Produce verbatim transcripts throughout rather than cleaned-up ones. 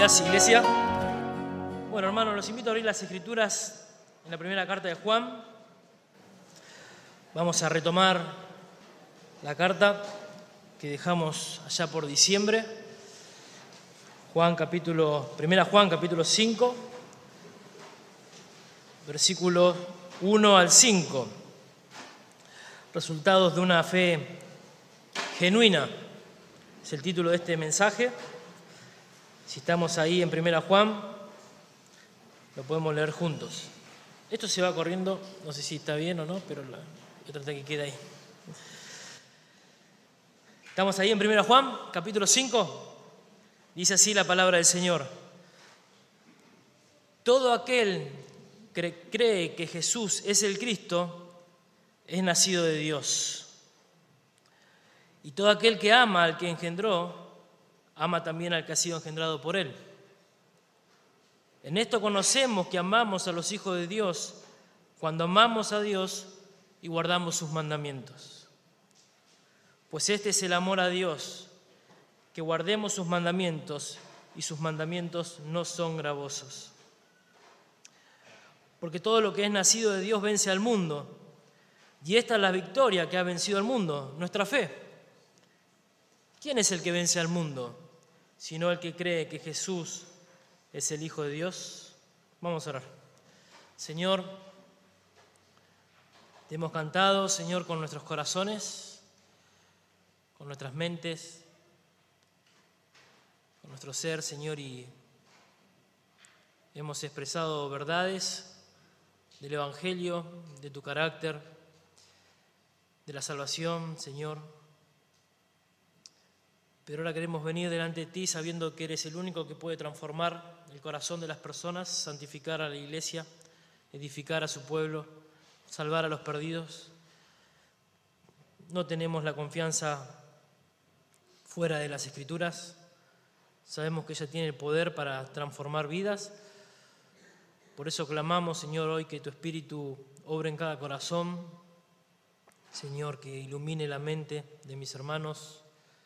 días, iglesia. Bueno, hermanos, los invito a abrir las Escrituras en la primera carta de Juan. Vamos a retomar la carta que dejamos allá por diciembre. Juan capítulo, primera Juan capítulo cinco, versículos uno al cinco. Resultados de una fe genuina es el título de este mensaje. Si estamos ahí en primera Juan, lo podemos leer juntos. Esto se va corriendo, no sé si está bien o no, pero la, voy a tratar que quede ahí. Estamos ahí en primera Juan, capítulo cinco. Dice así la palabra del Señor. Todo aquel que cree que Jesús es el Cristo es nacido de Dios. Y todo aquel que ama al que engendró, ama también al que ha sido engendrado por Él. En esto conocemos que amamos a los hijos de Dios, cuando amamos a Dios y guardamos sus mandamientos. Pues este es el amor a Dios, que guardemos sus mandamientos, y sus mandamientos no son gravosos. Porque todo lo que es nacido de Dios vence al mundo, y esta es la victoria que ha vencido al mundo, nuestra fe. ¿Quién es el que vence al mundo, sino el que cree que Jesús es el Hijo de Dios? Vamos a orar. Señor, te hemos cantado, Señor, con nuestros corazones, con nuestras mentes, con nuestro ser, Señor, y hemos expresado verdades del Evangelio, de tu carácter, de la salvación, Señor. Pero ahora queremos venir delante de ti sabiendo que eres el único que puede transformar el corazón de las personas, santificar a la iglesia, edificar a su pueblo, salvar a los perdidos. No tenemos la confianza fuera de las Escrituras. Sabemos que ella tiene el poder para transformar vidas. Por eso clamamos, Señor, hoy que tu Espíritu obre en cada corazón. Señor, que ilumine la mente de mis hermanos.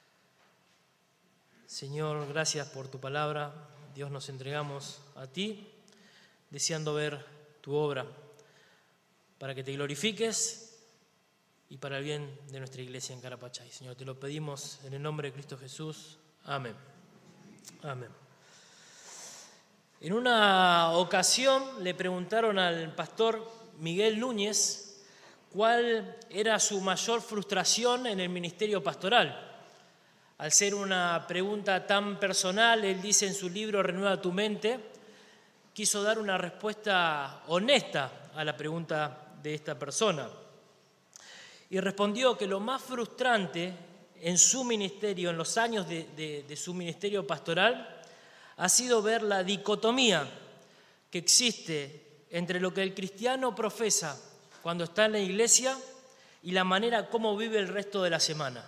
Señor, gracias por tu palabra. Dios, nos entregamos a ti, deseando ver tu obra, para que te glorifiques y para el bien de nuestra iglesia en Carapachay. Señor, te lo pedimos en el nombre de Cristo Jesús. Amén. Amén. En una ocasión le preguntaron al pastor Miguel Núñez cuál era su mayor frustración en el ministerio pastoral. Al ser una pregunta tan personal, él dice en su libro Renueva tu mente, quiso dar una respuesta honesta a la pregunta de esta persona. Y respondió que lo más frustrante en su ministerio, en los años de, de, de su ministerio pastoral, ha sido ver la dicotomía que existe entre lo que el cristiano profesa cuando está en la iglesia y la manera como vive el resto de la semana.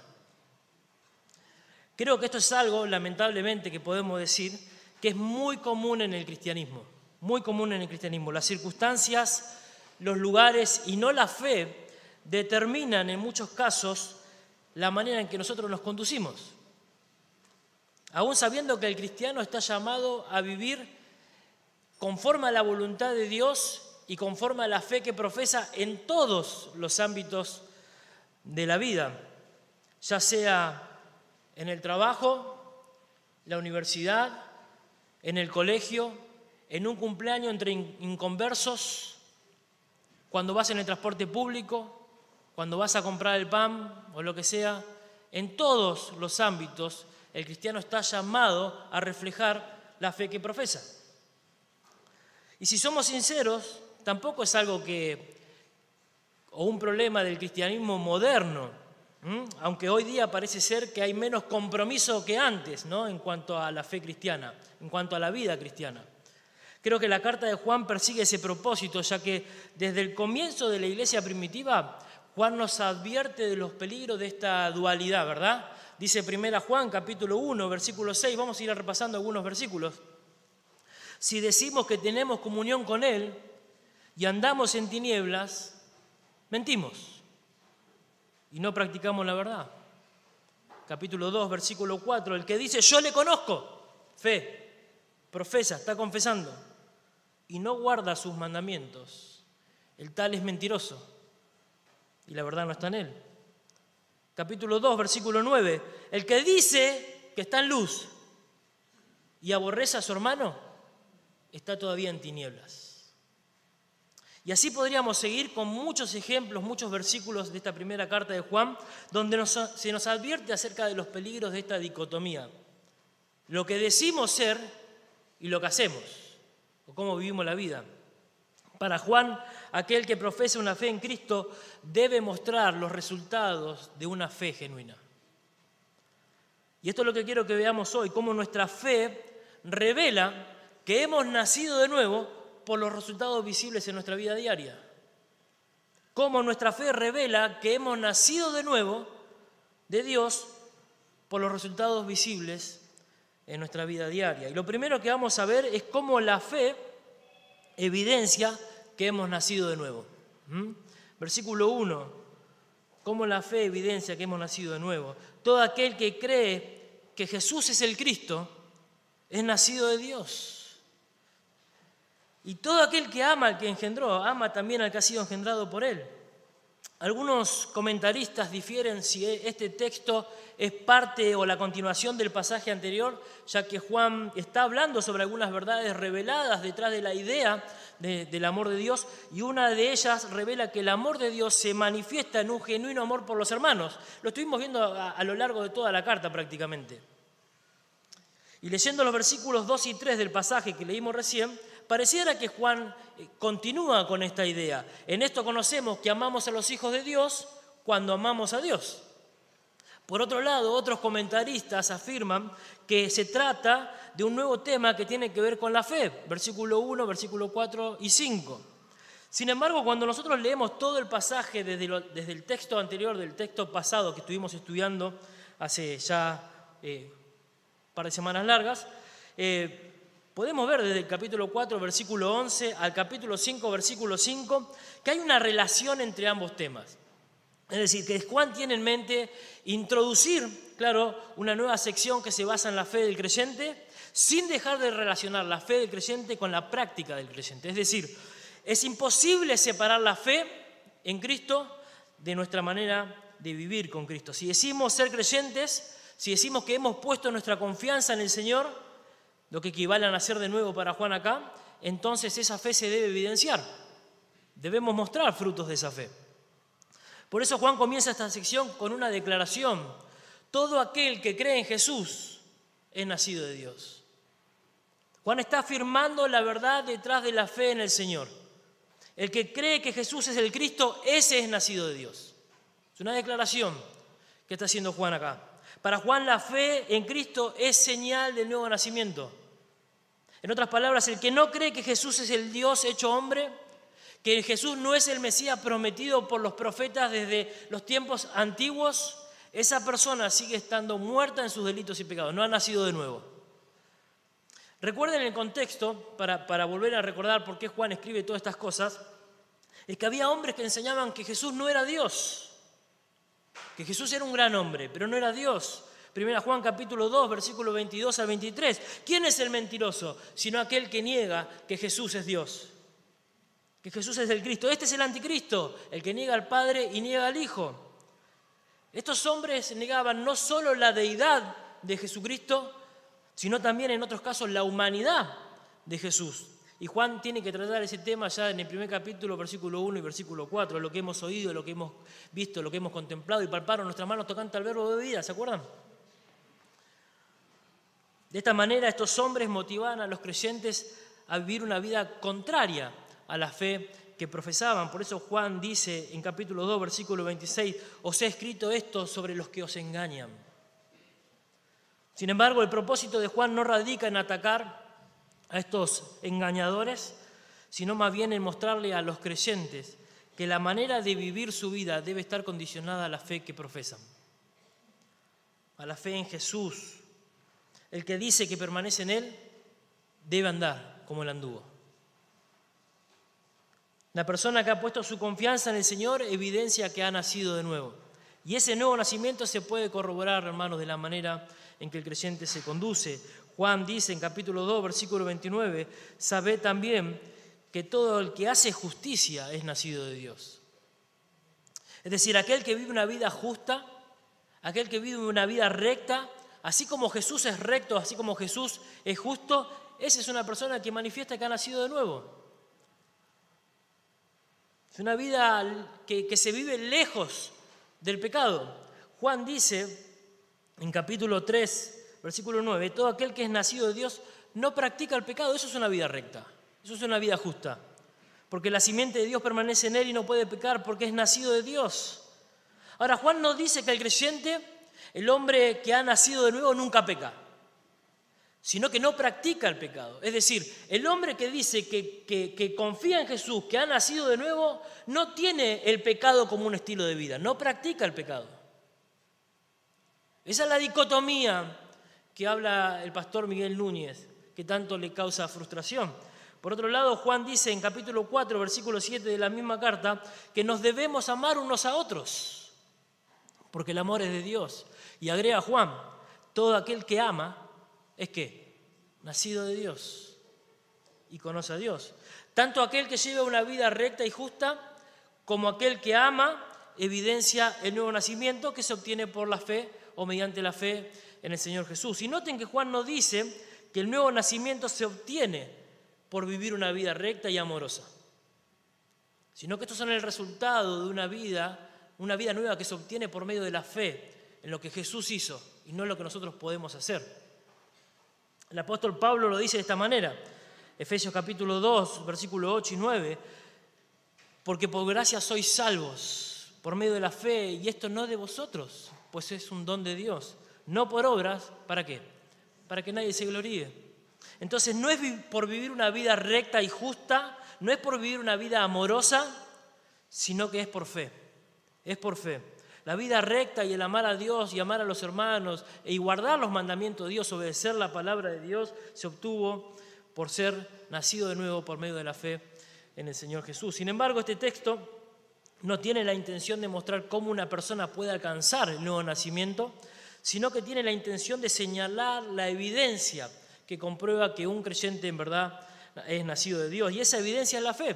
Creo que esto es algo, lamentablemente, que podemos decir que es muy común en el cristianismo, muy común en el cristianismo. Las circunstancias, los lugares y no la fe determinan en muchos casos la manera en que nosotros nos conducimos. Aún sabiendo que el cristiano está llamado a vivir conforme a la voluntad de Dios y conforme a la fe que profesa en todos los ámbitos de la vida, ya sea en el trabajo, la universidad, en el colegio, en un cumpleaños entre inconversos, cuando vas en el transporte público, cuando vas a comprar el pan o lo que sea. En todos los ámbitos el cristiano está llamado a reflejar la fe que profesa. Y si somos sinceros, tampoco es algo que, o un problema del cristianismo moderno, ¿Mm? aunque hoy día parece ser que hay menos compromiso que antes, ¿no? en cuanto a la fe cristiana, en cuanto a la vida cristiana. Creo que la carta de Juan persigue ese propósito, ya que desde el comienzo de la iglesia primitiva, Juan nos advierte de los peligros de esta dualidad, ¿verdad? Dice primera Juan, capítulo uno, versículo seis, vamos a ir repasando algunos versículos. Si decimos que tenemos comunión con Él y andamos en tinieblas, mentimos y no practicamos la verdad. Capítulo dos, versículo cuatro, el que dice yo le conozco, fe, profesa, está confesando, y no guarda sus mandamientos, el tal es mentiroso, y la verdad no está en él. Capítulo dos, versículo nueve. El que dice que está en luz y aborrece a su hermano, está todavía en tinieblas. Y así podríamos seguir con muchos ejemplos, muchos versículos de esta primera carta de Juan, donde nos, se nos advierte acerca de los peligros de esta dicotomía. Lo que decimos ser y lo que hacemos, o cómo vivimos la vida. Para Juan, aquel que profesa una fe en Cristo debe mostrar los resultados de una fe genuina. Y esto es lo que quiero que veamos hoy, cómo nuestra fe revela que hemos nacido de nuevo por los resultados visibles en nuestra vida diaria. Cómo nuestra fe revela que hemos nacido de nuevo de Dios por los resultados visibles en nuestra vida diaria. Y lo primero que vamos a ver es cómo la fe evidencia que hemos nacido de nuevo. ¿Mm? Versículo uno, cómo la fe evidencia que hemos nacido de nuevo. Todo aquel que cree que Jesús es el Cristo es nacido de Dios. Y todo aquel que ama al que engendró, ama también al que ha sido engendrado por él. Algunos comentaristas difieren si este texto es parte o la continuación del pasaje anterior, ya que Juan está hablando sobre algunas verdades reveladas detrás de la idea de, del amor de Dios, y una de ellas revela que el amor de Dios se manifiesta en un genuino amor por los hermanos. Lo estuvimos viendo a, a lo largo de toda la carta prácticamente. Y leyendo los versículos dos y tres del pasaje que leímos recién, pareciera que Juan continúa con esta idea. En esto conocemos que amamos a los hijos de Dios cuando amamos a Dios. Por otro lado, otros comentaristas afirman que se trata de un nuevo tema que tiene que ver con la fe, versículo uno, versículo cuatro y cinco. Sin embargo, cuando nosotros leemos todo el pasaje desde, lo, desde el texto anterior, del texto pasado que estuvimos estudiando hace ya eh, un par de semanas largas, eh, podemos ver desde el capítulo cuatro, versículo once, al capítulo cinco, versículo cinco, que hay una relación entre ambos temas. Es decir, que Juan tiene en mente introducir, claro, una nueva sección que se basa en la fe del creyente, sin dejar de relacionar la fe del creyente con la práctica del creyente. Es decir, es imposible separar la fe en Cristo de nuestra manera de vivir con Cristo. Si decimos ser creyentes, si decimos que hemos puesto nuestra confianza en el Señor, lo que equivale a nacer de nuevo para Juan acá, entonces esa fe se debe evidenciar. Debemos mostrar frutos de esa fe. Por eso Juan comienza esta sección con una declaración. Todo aquel que cree en Jesús es nacido de Dios. Juan está afirmando la verdad detrás de la fe en el Señor. El que cree que Jesús es el Cristo, ese es nacido de Dios. Es una declaración que está haciendo Juan acá. Para Juan, la fe en Cristo es señal del nuevo nacimiento. En otras palabras, el que no cree que Jesús es el Dios hecho hombre, que Jesús no es el Mesías prometido por los profetas desde los tiempos antiguos, esa persona sigue estando muerta en sus delitos y pecados, no ha nacido de nuevo. Recuerden el contexto, para, para volver a recordar por qué Juan escribe todas estas cosas, es que había hombres que enseñaban que Jesús no era Dios, que Jesús era un gran hombre, pero no era Dios. Primera Juan capítulo dos, versículo veintidós al veintitrés. ¿Quién es el mentiroso? Sino aquel que niega que Jesús es Dios, que Jesús es el Cristo. Este es el anticristo, el que niega al Padre y niega al Hijo. Estos hombres negaban no solo la deidad de Jesucristo, sino también en otros casos la humanidad de Jesús. Y Juan tiene que tratar ese tema ya en el primer capítulo, versículo uno y versículo cuatro, lo que hemos oído, lo que hemos visto, lo que hemos contemplado y palparon nuestras manos tocante al verbo de vida, ¿se acuerdan? De esta manera estos hombres motivaban a los creyentes a vivir una vida contraria a la fe que profesaban. Por eso Juan dice en capítulo dos, versículo veintiséis, os he escrito esto sobre los que os engañan. Sin embargo, el propósito de Juan no radica en atacar a estos engañadores, sino más bien en mostrarle a los creyentes que la manera de vivir su vida debe estar condicionada a la fe que profesan, a la fe en Jesús. El que dice que permanece en Él debe andar como Él anduvo. La persona que ha puesto su confianza en el Señor evidencia que ha nacido de nuevo. Y ese nuevo nacimiento se puede corroborar, hermanos, de la manera en que el creyente se conduce. Juan dice en capítulo dos, versículo veintinueve, sabed también que todo el que hace justicia es nacido de Dios. Es decir, aquel que vive una vida justa, aquel que vive una vida recta, así como Jesús es recto, así como Jesús es justo, esa es una persona que manifiesta que ha nacido de nuevo. Es una vida que, que se vive lejos del pecado. Juan dice en capítulo tres, versículo nueve, todo aquel que es nacido de Dios no practica el pecado. Eso es una vida recta, eso es una vida justa. Porque la simiente de Dios permanece en él y no puede pecar porque es nacido de Dios. Ahora, Juan no dice que el creyente, el hombre que ha nacido de nuevo, nunca peca, sino que no practica el pecado. Es decir, el hombre que dice que, que, que confía en Jesús, que ha nacido de nuevo, no tiene el pecado como un estilo de vida, no practica el pecado. Esa es la dicotomía que habla el pastor Miguel Núñez, que tanto le causa frustración. Por otro lado, Juan dice en capítulo cuatro, versículo siete de la misma carta, que nos debemos amar unos a otros, porque el amor es de Dios. Y agrega Juan, todo aquel que ama, ¿es qué? Nacido de Dios y conoce a Dios. Tanto aquel que lleva una vida recta y justa, como aquel que ama, evidencia el nuevo nacimiento que se obtiene por la fe o mediante la fe en el Señor Jesús. Y noten que Juan no dice que el nuevo nacimiento se obtiene por vivir una vida recta y amorosa, sino que estos son el resultado de una vida, una vida nueva que se obtiene por medio de la fe en lo que Jesús hizo y no en lo que nosotros podemos hacer. El apóstol Pablo lo dice de esta manera, Efesios capítulo dos, versículo ocho y nueve, porque por gracia sois salvos por medio de la fe, y esto no de vosotros, pues es un don de Dios, no por obras, ¿para qué? Para que nadie se gloríe. Entonces no es por vivir una vida recta y justa, no es por vivir una vida amorosa, sino que es por fe, es por fe. La vida recta y el amar a Dios y amar a los hermanos y guardar los mandamientos de Dios, obedecer la palabra de Dios, se obtuvo por ser nacido de nuevo por medio de la fe en el Señor Jesús. Sin embargo, este texto no tiene la intención de mostrar cómo una persona puede alcanzar el nuevo nacimiento, sino que tiene la intención de señalar la evidencia que comprueba que un creyente en verdad es nacido de Dios. Y esa evidencia es la fe.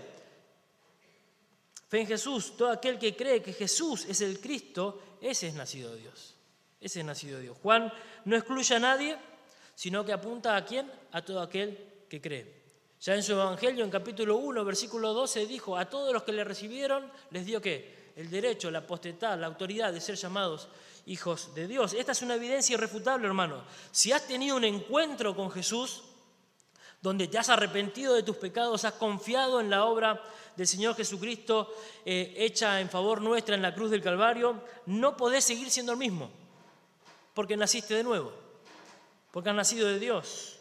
Fe en Jesús. Todo aquel que cree que Jesús es el Cristo, ese es nacido de Dios. Ese es nacido de Dios. Juan no excluye a nadie, sino que apunta a quién, a todo aquel que cree. Ya en su Evangelio, en capítulo uno, versículo doce, dijo, a todos los que le recibieron, les dio ¿qué? El derecho, la potestad, la autoridad de ser llamados hijos de Dios. Esta es una evidencia irrefutable, hermano. Si has tenido un encuentro con Jesús, donde te has arrepentido de tus pecados, has confiado en la obra del Señor Jesucristo eh, hecha en favor nuestra en la cruz del Calvario, no podés seguir siendo el mismo, porque naciste de nuevo, porque has nacido de Dios.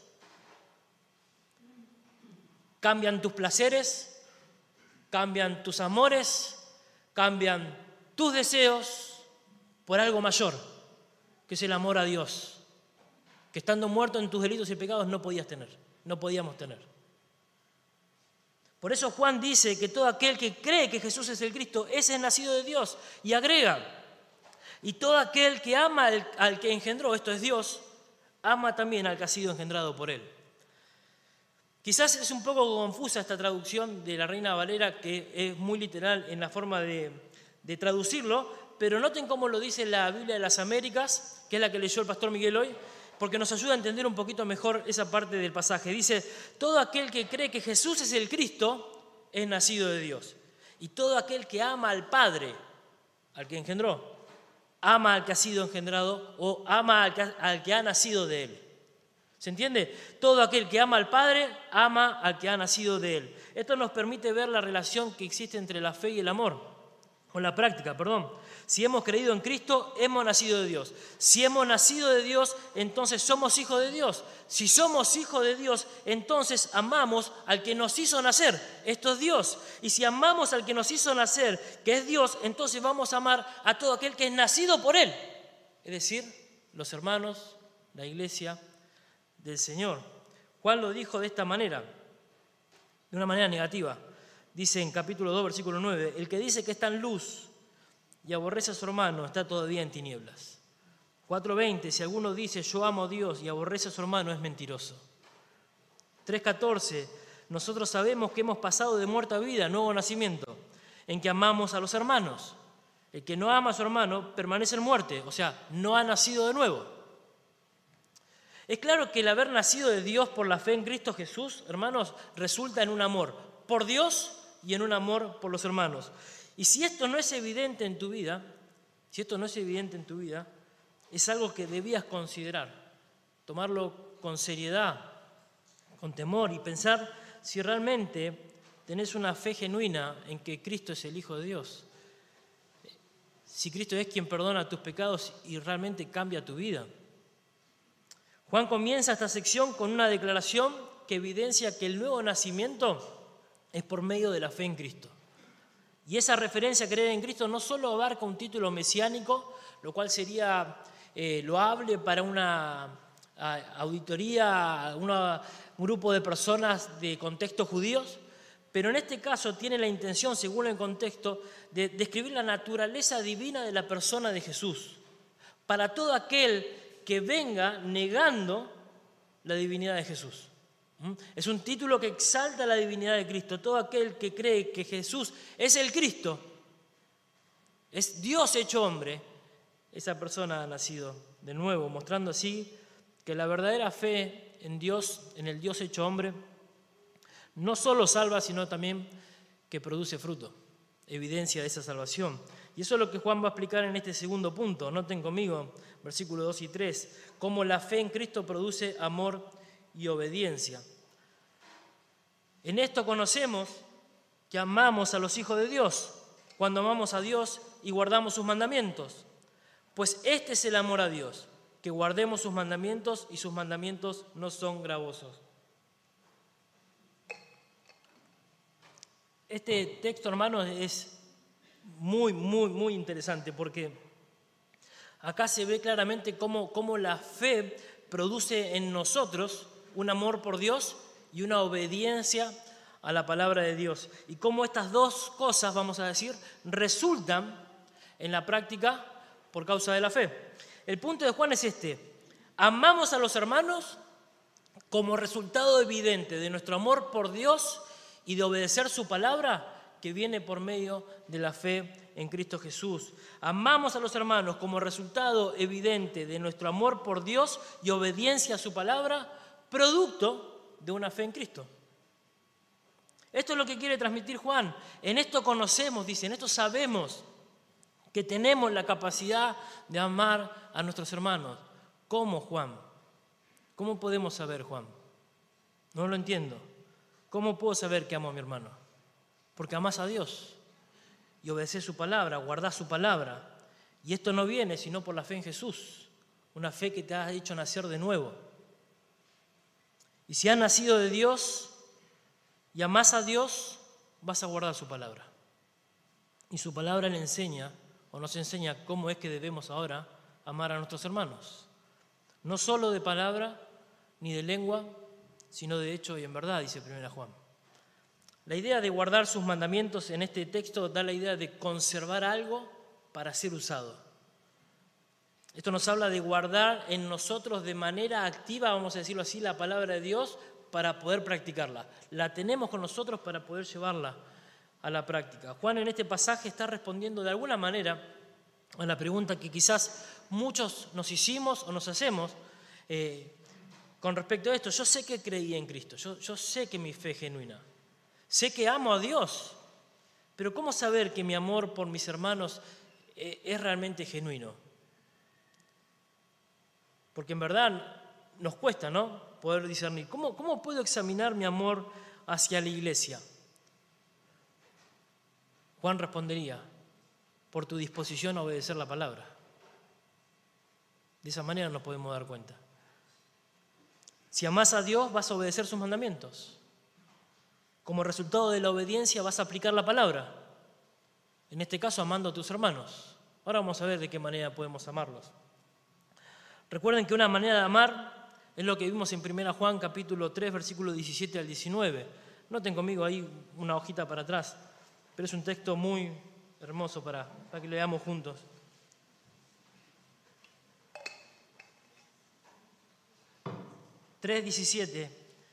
Cambian tus placeres, cambian tus amores, cambian tus deseos, por algo mayor, que es el amor a Dios, que estando muerto en tus delitos y pecados no podías tener, no podíamos tener. Por eso Juan dice que todo aquel que cree que Jesús es el Cristo, ese es nacido de Dios, y agrega, y todo aquel que ama al, al que engendró, esto es Dios, ama también al que ha sido engendrado por él. Quizás es un poco confusa esta traducción de la Reina Valera, que es muy literal en la forma de, de traducirlo, pero noten cómo lo dice la Biblia de las Américas, que es la que leyó el pastor Miguel hoy, porque nos ayuda a entender un poquito mejor esa parte del pasaje. Dice, todo aquel que cree que Jesús es el Cristo es nacido de Dios. Y todo aquel que ama al Padre, al que engendró, ama al que ha sido engendrado o ama al que ha, al que ha nacido de él. ¿Se entiende? Todo aquel que ama al Padre, ama al que ha nacido de él. Esto nos permite ver la relación que existe entre la fe y el amor, o la práctica, perdón. Si hemos creído en Cristo, hemos nacido de Dios. Si hemos nacido de Dios, entonces somos hijos de Dios. Si somos hijos de Dios, entonces amamos al que nos hizo nacer. Esto es Dios. Y si amamos al que nos hizo nacer, que es Dios, entonces vamos a amar a todo aquel que es nacido por Él. Es decir, los hermanos, la iglesia del Señor. Juan lo dijo de esta manera, de una manera negativa. Dice en capítulo dos, versículo nueve, el que dice que está en luz y aborrece a su hermano está todavía en tinieblas. cuatro veinte, si alguno dice yo amo a Dios y aborrece a su hermano, es mentiroso. tres catorce, nosotros sabemos que hemos pasado de muerte a vida, nuevo nacimiento, en que amamos a los hermanos. El que no ama a su hermano permanece en muerte, o sea, no ha nacido de nuevo. Es claro que el haber nacido de Dios por la fe en Cristo Jesús, hermanos, resulta en un amor por Dios y en un amor por los hermanos. Y si esto no es evidente en tu vida, si esto no es evidente en tu vida, es algo que debías considerar, tomarlo con seriedad, con temor y pensar si realmente tenés una fe genuina en que Cristo es el Hijo de Dios. Si Cristo es quien perdona tus pecados y realmente cambia tu vida. Juan comienza esta sección con una declaración que evidencia que el nuevo nacimiento es por medio de la fe en Cristo. Y esa referencia a creer en Cristo no solo abarca un título mesiánico, lo cual sería eh, loable para una a, auditoría, una, un grupo de personas de contextos judíos, pero en este caso tiene la intención, según el contexto, de describir la naturaleza divina de la persona de Jesús, para todo aquel que venga negando la divinidad de Jesús. Es un título que exalta la divinidad de Cristo. Todo aquel que cree que Jesús es el Cristo, es Dios hecho hombre, esa persona ha nacido de nuevo, mostrando así que la verdadera fe en Dios, en el Dios hecho hombre, no solo salva, sino también que produce fruto, evidencia de esa salvación. Y eso es lo que Juan va a explicar en este segundo punto. Noten conmigo, versículos dos y tres, cómo la fe en Cristo produce amor y obediencia. En esto conocemos que amamos a los hijos de Dios, cuando amamos a Dios y guardamos sus mandamientos. Pues este es el amor a Dios, que guardemos sus mandamientos y sus mandamientos no son gravosos. Este texto, hermanos, es muy, muy, muy interesante porque acá se ve claramente cómo, cómo la fe produce en nosotros un amor por Dios y una obediencia a la palabra de Dios. Y cómo estas dos cosas, vamos a decir, resultan en la práctica por causa de la fe. El punto de Juan es este: amamos a los hermanos como resultado evidente de nuestro amor por Dios y de obedecer su palabra, que viene por medio de la fe en Cristo Jesús. Amamos a los hermanos como resultado evidente de nuestro amor por Dios y obediencia a su palabra, producto de una fe en Cristo. Esto es lo que quiere transmitir Juan. En esto conocemos, dice, en esto sabemos que tenemos la capacidad de amar a nuestros hermanos. ¿Cómo, Juan? ¿Cómo podemos saber, Juan? No lo entiendo. ¿Cómo puedo saber que amo a mi hermano? Porque amás a Dios y obedecés su palabra, guardás su palabra. Y esto no viene sino por la fe en Jesús, una fe que te ha hecho nacer de nuevo. Y si has nacido de Dios y amás a Dios, vas a guardar su palabra. Y su palabra le enseña, o nos enseña, cómo es que debemos ahora amar a nuestros hermanos. No solo de palabra ni de lengua, sino de hecho y en verdad, dice primera Juan. La idea de guardar sus mandamientos en este texto da la idea de conservar algo para ser usado. Esto nos habla de guardar en nosotros de manera activa, vamos a decirlo así, la palabra de Dios para poder practicarla. La tenemos con nosotros para poder llevarla a la práctica. Juan en este pasaje está respondiendo de alguna manera a la pregunta que quizás muchos nos hicimos o nos hacemos eh, con respecto a esto. Yo sé que creí en Cristo, yo, yo sé que mi fe es genuina, sé que amo a Dios, pero ¿cómo saber que mi amor por mis hermanos eh, es realmente genuino? Porque en verdad nos cuesta, ¿no?, poder discernir. ¿Cómo, cómo puedo examinar mi amor hacia la iglesia? Juan respondería: por tu disposición a obedecer la palabra. De esa manera nos podemos dar cuenta. Si amás a Dios, vas a obedecer sus mandamientos. Como resultado de la obediencia vas a aplicar la palabra. En este caso, amando a tus hermanos. Ahora vamos a ver de qué manera podemos amarlos. Recuerden que una manera de amar es lo que vimos en primera Juan capítulo tres, versículos diecisiete al diecinueve. Noten conmigo ahí una hojita para atrás, pero es un texto muy hermoso para, para que lo veamos juntos. tres diecisiete.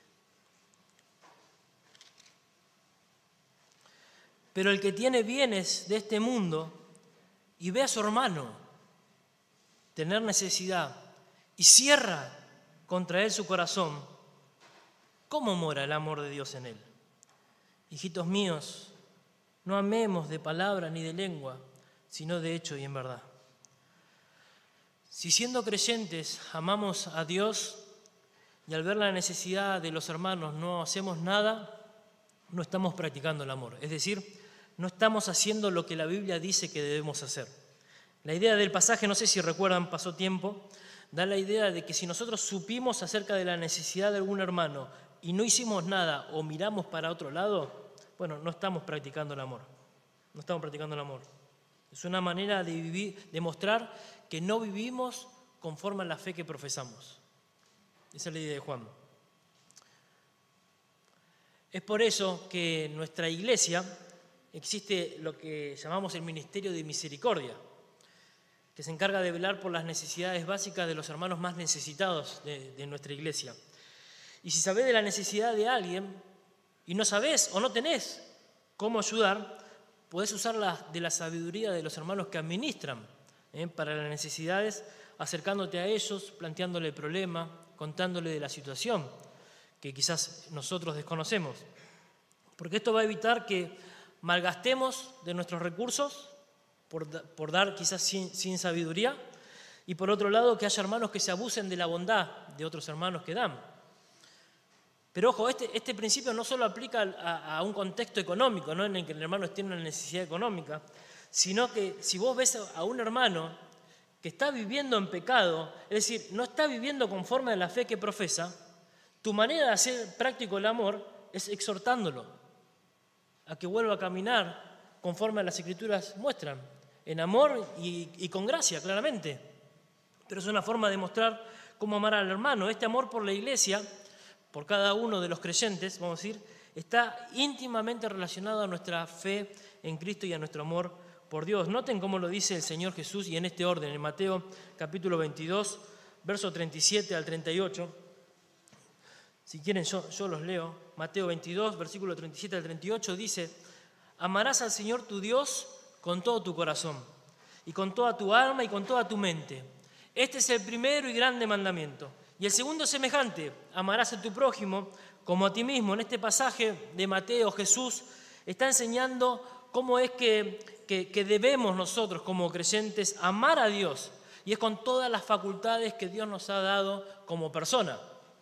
Pero el que tiene bienes de este mundo y ve a su hermano tener necesidad y cierra contra él su corazón, ¿cómo mora el amor de Dios en él? Hijitos míos, no amemos de palabra ni de lengua, sino de hecho y en verdad. Si siendo creyentes amamos a Dios y al ver la necesidad de los hermanos no hacemos nada, no estamos practicando el amor. Es decir, no estamos haciendo lo que la Biblia dice que debemos hacer. La idea del pasaje, no sé si recuerdan, pasó tiempo, da la idea de que si nosotros supimos acerca de la necesidad de algún hermano y no hicimos nada o miramos para otro lado, bueno, no estamos practicando el amor. No estamos practicando el amor. Es una manera de vivir, de mostrar que no vivimos conforme a la fe que profesamos. Esa es la idea de Juan. Es por eso que en nuestra iglesia existe lo que llamamos el Ministerio de Misericordia, que se encarga de velar por las necesidades básicas de los hermanos más necesitados de, de nuestra iglesia. Y si sabés de la necesidad de alguien y no sabés o no tenés cómo ayudar, podés usar la, de la sabiduría de los hermanos que administran ¿eh? para las necesidades, acercándote a ellos, planteándole el problema, contándole de la situación que quizás nosotros desconocemos. Porque esto va a evitar que malgastemos de nuestros recursos por, por dar quizás sin, sin sabiduría, y por otro lado que haya hermanos que se abusen de la bondad de otros hermanos que dan. Pero ojo, este, este principio no solo aplica a, a un contexto económico, ¿no? en el que el hermano tiene una necesidad económica, sino que si vos ves a un hermano que está viviendo en pecado, es decir, no está viviendo conforme a la fe que profesa, tu manera de hacer práctico el amor es exhortándolo a que vuelva a caminar conforme a las Escrituras muestran, en amor y, y con gracia, claramente. Pero es una forma de mostrar cómo amar al hermano. Este amor por la iglesia, por cada uno de los creyentes, vamos a decir, está íntimamente relacionado a nuestra fe en Cristo y a nuestro amor por Dios. Noten cómo lo dice el Señor Jesús y en este orden, en Mateo capítulo veintidós, verso treinta y siete al treinta y ocho. Si quieren yo, yo los leo. Mateo veintidós, versículo treinta y siete al treinta y ocho dice: amarás al Señor tu Dios con todo tu corazón y con toda tu alma y con toda tu mente. Este es el primero y grande mandamiento. Y el segundo es semejante: amarás a tu prójimo como a ti mismo. En este pasaje de Mateo, Jesús está enseñando cómo es que, que, que debemos nosotros como creyentes amar a Dios, y es con todas las facultades que Dios nos ha dado como persona.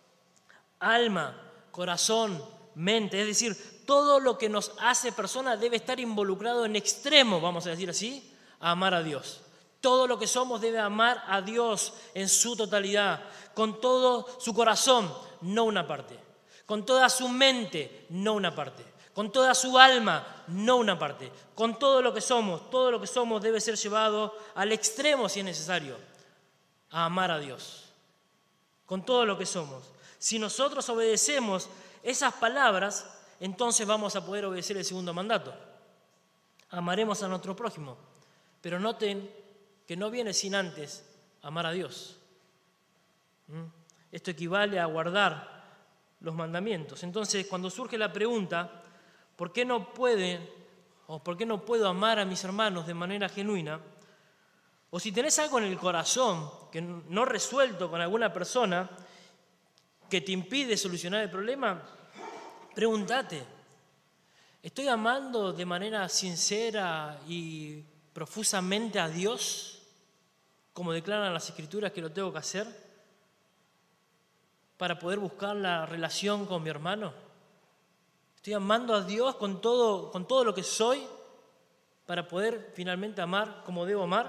Alma, corazón, mente, es decir, todo lo que nos hace persona debe estar involucrado en extremo, vamos a decir así, a amar a Dios. Todo lo que somos debe amar a Dios en su totalidad, con todo su corazón, no una parte, con toda su mente, no una parte, con toda su alma, no una parte, con todo lo que somos, todo lo que somos debe ser llevado al extremo si es necesario, a amar a Dios, con todo lo que somos. Si nosotros obedecemos esas palabras, entonces vamos a poder obedecer el segundo mandato. Amaremos a nuestro prójimo. Pero noten que no viene sin antes amar a Dios. ¿Mm? Esto equivale a guardar los mandamientos. Entonces, cuando surge la pregunta, ¿por qué no puede o por qué no puedo amar a mis hermanos de manera genuina? O si tenés algo en el corazón que no resuelto con alguna persona que te impide solucionar el problema, pregúntate, ¿estoy amando de manera sincera y profusamente a Dios, como declaran las Escrituras que lo tengo que hacer, para poder buscar la relación con mi hermano? ¿Estoy amando a Dios con todo, con todo lo que soy para poder finalmente amar como debo amar?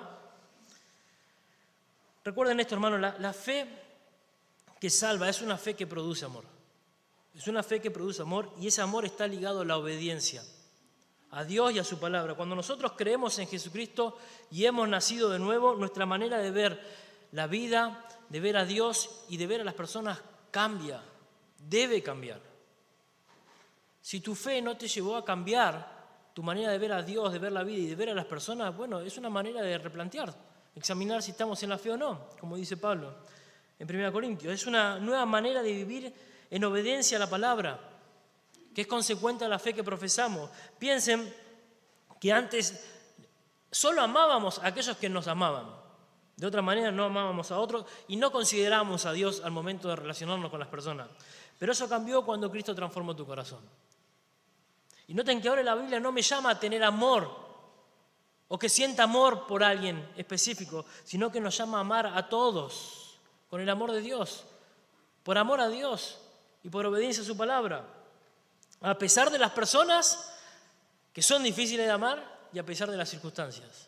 Recuerden esto, hermano, la, la fe que salva es una fe que produce amor. Es una fe que produce amor, y ese amor está ligado a la obediencia a Dios y a su palabra. Cuando nosotros creemos en Jesucristo y hemos nacido de nuevo, nuestra manera de ver la vida, de ver a Dios y de ver a las personas cambia, debe cambiar. Si tu fe no te llevó a cambiar tu manera de ver a Dios, de ver la vida y de ver a las personas, bueno, es una manera de replantear, examinar si estamos en la fe o no, como dice Pablo en primera Corintios. Es una nueva manera de vivir en obediencia a la palabra, que es consecuente a la fe que profesamos. Piensen que antes solo amábamos a aquellos que nos amaban. De otra manera no amábamos a otros y no considerábamos a Dios al momento de relacionarnos con las personas. Pero eso cambió cuando Cristo transformó tu corazón. Y noten que ahora la Biblia no me llama a tener amor o que sienta amor por alguien específico, sino que nos llama a amar a todos con el amor de Dios, por amor a Dios y por obediencia a su palabra. A pesar de las personas que son difíciles de amar y a pesar de las circunstancias.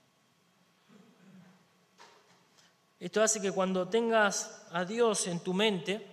Esto hace que cuando tengas a Dios en tu mente,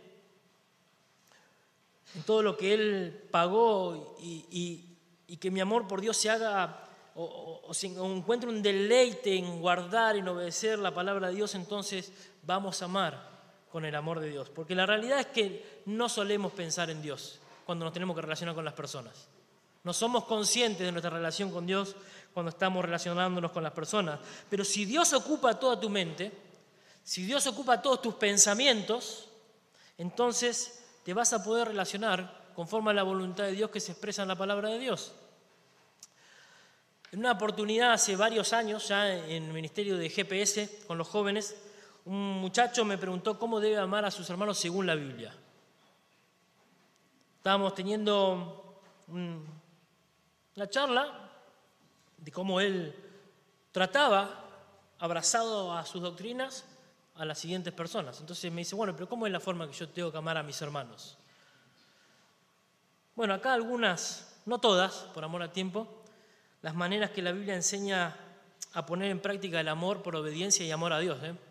en todo lo que Él pagó y, y, y que mi amor por Dios se haga o, o, o, se, o encuentre un deleite en guardar, en obedecer la palabra de Dios, entonces vamos a amar con el amor de Dios. Porque la realidad es que no solemos pensar en Dios cuando nos tenemos que relacionar con las personas. No somos conscientes de nuestra relación con Dios cuando estamos relacionándonos con las personas. Pero si Dios ocupa toda tu mente, si Dios ocupa todos tus pensamientos, entonces te vas a poder relacionar conforme a la voluntad de Dios que se expresa en la palabra de Dios. En una oportunidad hace varios años, ya en el ministerio de G P S con los jóvenes, un muchacho me preguntó cómo debe amar a sus hermanos según la Biblia. Estábamos teniendo un, una charla de cómo él trataba, abrazado a sus doctrinas, a las siguientes personas. Entonces me dice, bueno, pero ¿cómo es la forma que yo tengo que amar a mis hermanos? Bueno, acá algunas, no todas, por amor al tiempo, las maneras que la Biblia enseña a poner en práctica el amor por obediencia y amor a Dios. ¿eh?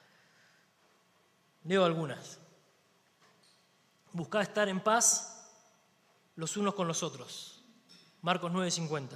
Leo algunas. Buscad estar en paz los unos con los otros. Marcos nueve cincuenta.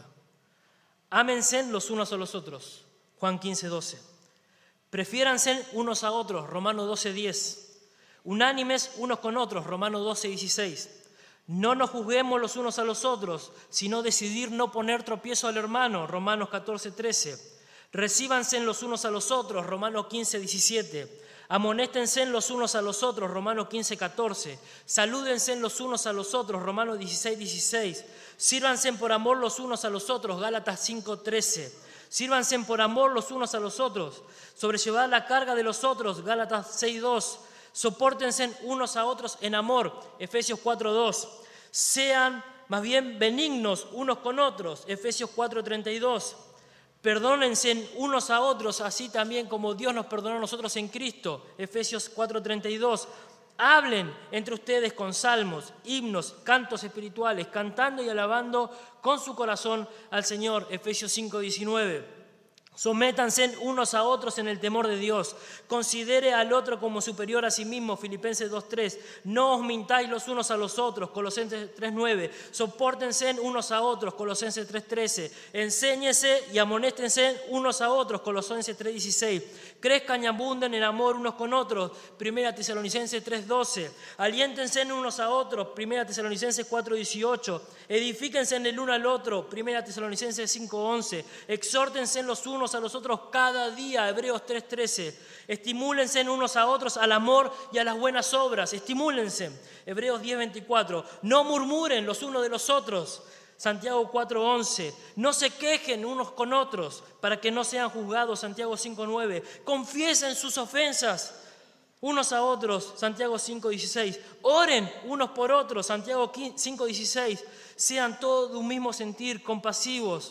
Ámense los unos a los otros. Juan quince doce. Prefiéranse unos a otros, Romanos doce diez. Unánimes unos con otros, Romanos doce dieciséis. No nos juzguemos los unos a los otros, sino decidir no poner tropiezo al hermano, Romanos catorce trece. Recíbanse los unos a los otros, Romanos quince diecisiete. Amonéstense los unos a los otros, Romanos quince catorce. Salúdense los unos a los otros, Romanos dieciséis dieciséis. Sírvanse por amor los unos a los otros, Gálatas cinco trece. Sírvanse por amor los unos a los otros. Sobrellevad la carga de los otros, Gálatas seis dos. Sopórtense unos a otros en amor, Efesios cuatro dos. Sean más bien benignos unos con otros, Efesios cuatro treinta y dos. Perdónense unos a otros, así también como Dios nos perdonó a nosotros en Cristo, Efesios cuatro treinta y dos. Hablen entre ustedes con salmos, himnos, cantos espirituales, cantando y alabando con su corazón al Señor, Efesios cinco diecinueve. Sométanse unos a otros en el temor de Dios. Considere al otro como superior a sí mismo, Filipenses dos tres. No os mintáis los unos a los otros, Colosenses tres nueve. Sopórtense unos a otros, Colosenses tres trece. Enséñese y amonéstense unos a otros, Colosenses tres dieciséis. Crezcan y abunden en amor unos con otros, Primera Tesalonicenses tres doce. Aliéntense unos a otros, Primera Tesalonicenses cuatro dieciocho. Edifíquense en el uno al otro, Primera Tesalonicenses cinco once. Exhórtense los unos a los otros cada día, Hebreos tres trece. Estimúlense unos a otros al amor y a las buenas obras. Estimúlense, Hebreos diez veinticuatro. No murmuren los unos de los otros, Santiago cuatro once. No se quejen unos con otros para que no sean juzgados, Santiago cinco nueve. Confiesen sus ofensas unos a otros, Santiago cinco dieciséis. Oren unos por otros, Santiago cinco dieciséis. Sean todos de un mismo sentir, compasivos,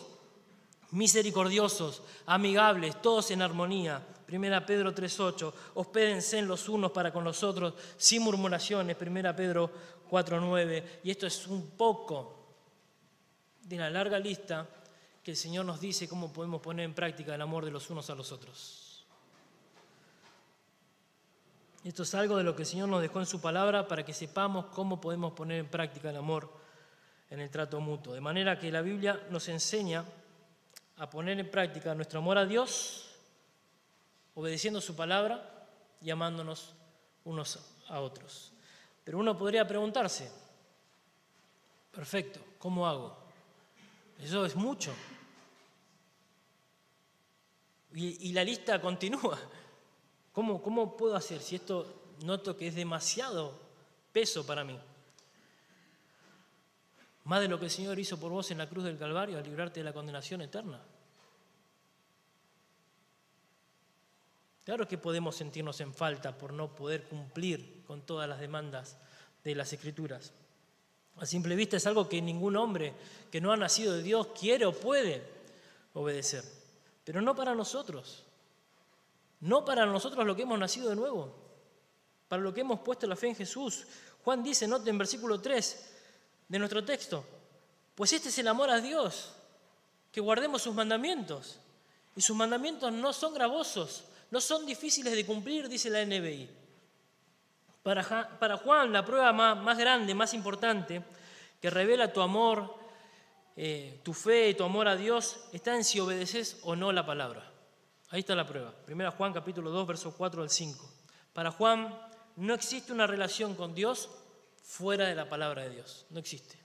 misericordiosos, amigables, todos en armonía. Primera Pedro tres ocho. Hospédense los unos para con los otros sin murmuraciones. Primera Pedro cuatro nueve. Y esto es un poco de una larga lista que el Señor nos dice cómo podemos poner en práctica el amor de los unos a los otros. Esto es algo de lo que el Señor nos dejó en su palabra para que sepamos cómo podemos poner en práctica el amor en el trato mutuo. De manera que la Biblia nos enseña a poner en práctica nuestro amor a Dios, obedeciendo su palabra y amándonos unos a otros. Pero uno podría preguntarse, perfecto, ¿cómo hago? Eso es mucho. Y, y la lista continúa. ¿Cómo, cómo puedo hacer si esto noto que es demasiado peso para mí? Más de lo que el Señor hizo por vos en la cruz del Calvario, al librarte de la condenación eterna. Claro que podemos sentirnos en falta por no poder cumplir con todas las demandas de las Escrituras. A simple vista es algo que ningún hombre que no ha nacido de Dios quiere o puede obedecer. Pero no para nosotros. No para nosotros lo que hemos nacido de nuevo. Para lo que hemos puesto la fe en Jesús. Juan dice, note en versículo tres de nuestro texto, pues este es el amor a Dios, que guardemos sus mandamientos. Y sus mandamientos no son gravosos, no son difíciles de cumplir, dice la N B I. Para, para Juan, la prueba más, más grande, más importante, que revela tu amor, eh, tu fe y tu amor a Dios, está en si obedeces o no la palabra. Ahí está la prueba. Primera Juan, capítulo dos, versos cuatro al cinco. Para Juan, no existe una relación con Dios fuera de la palabra de Dios. No existe.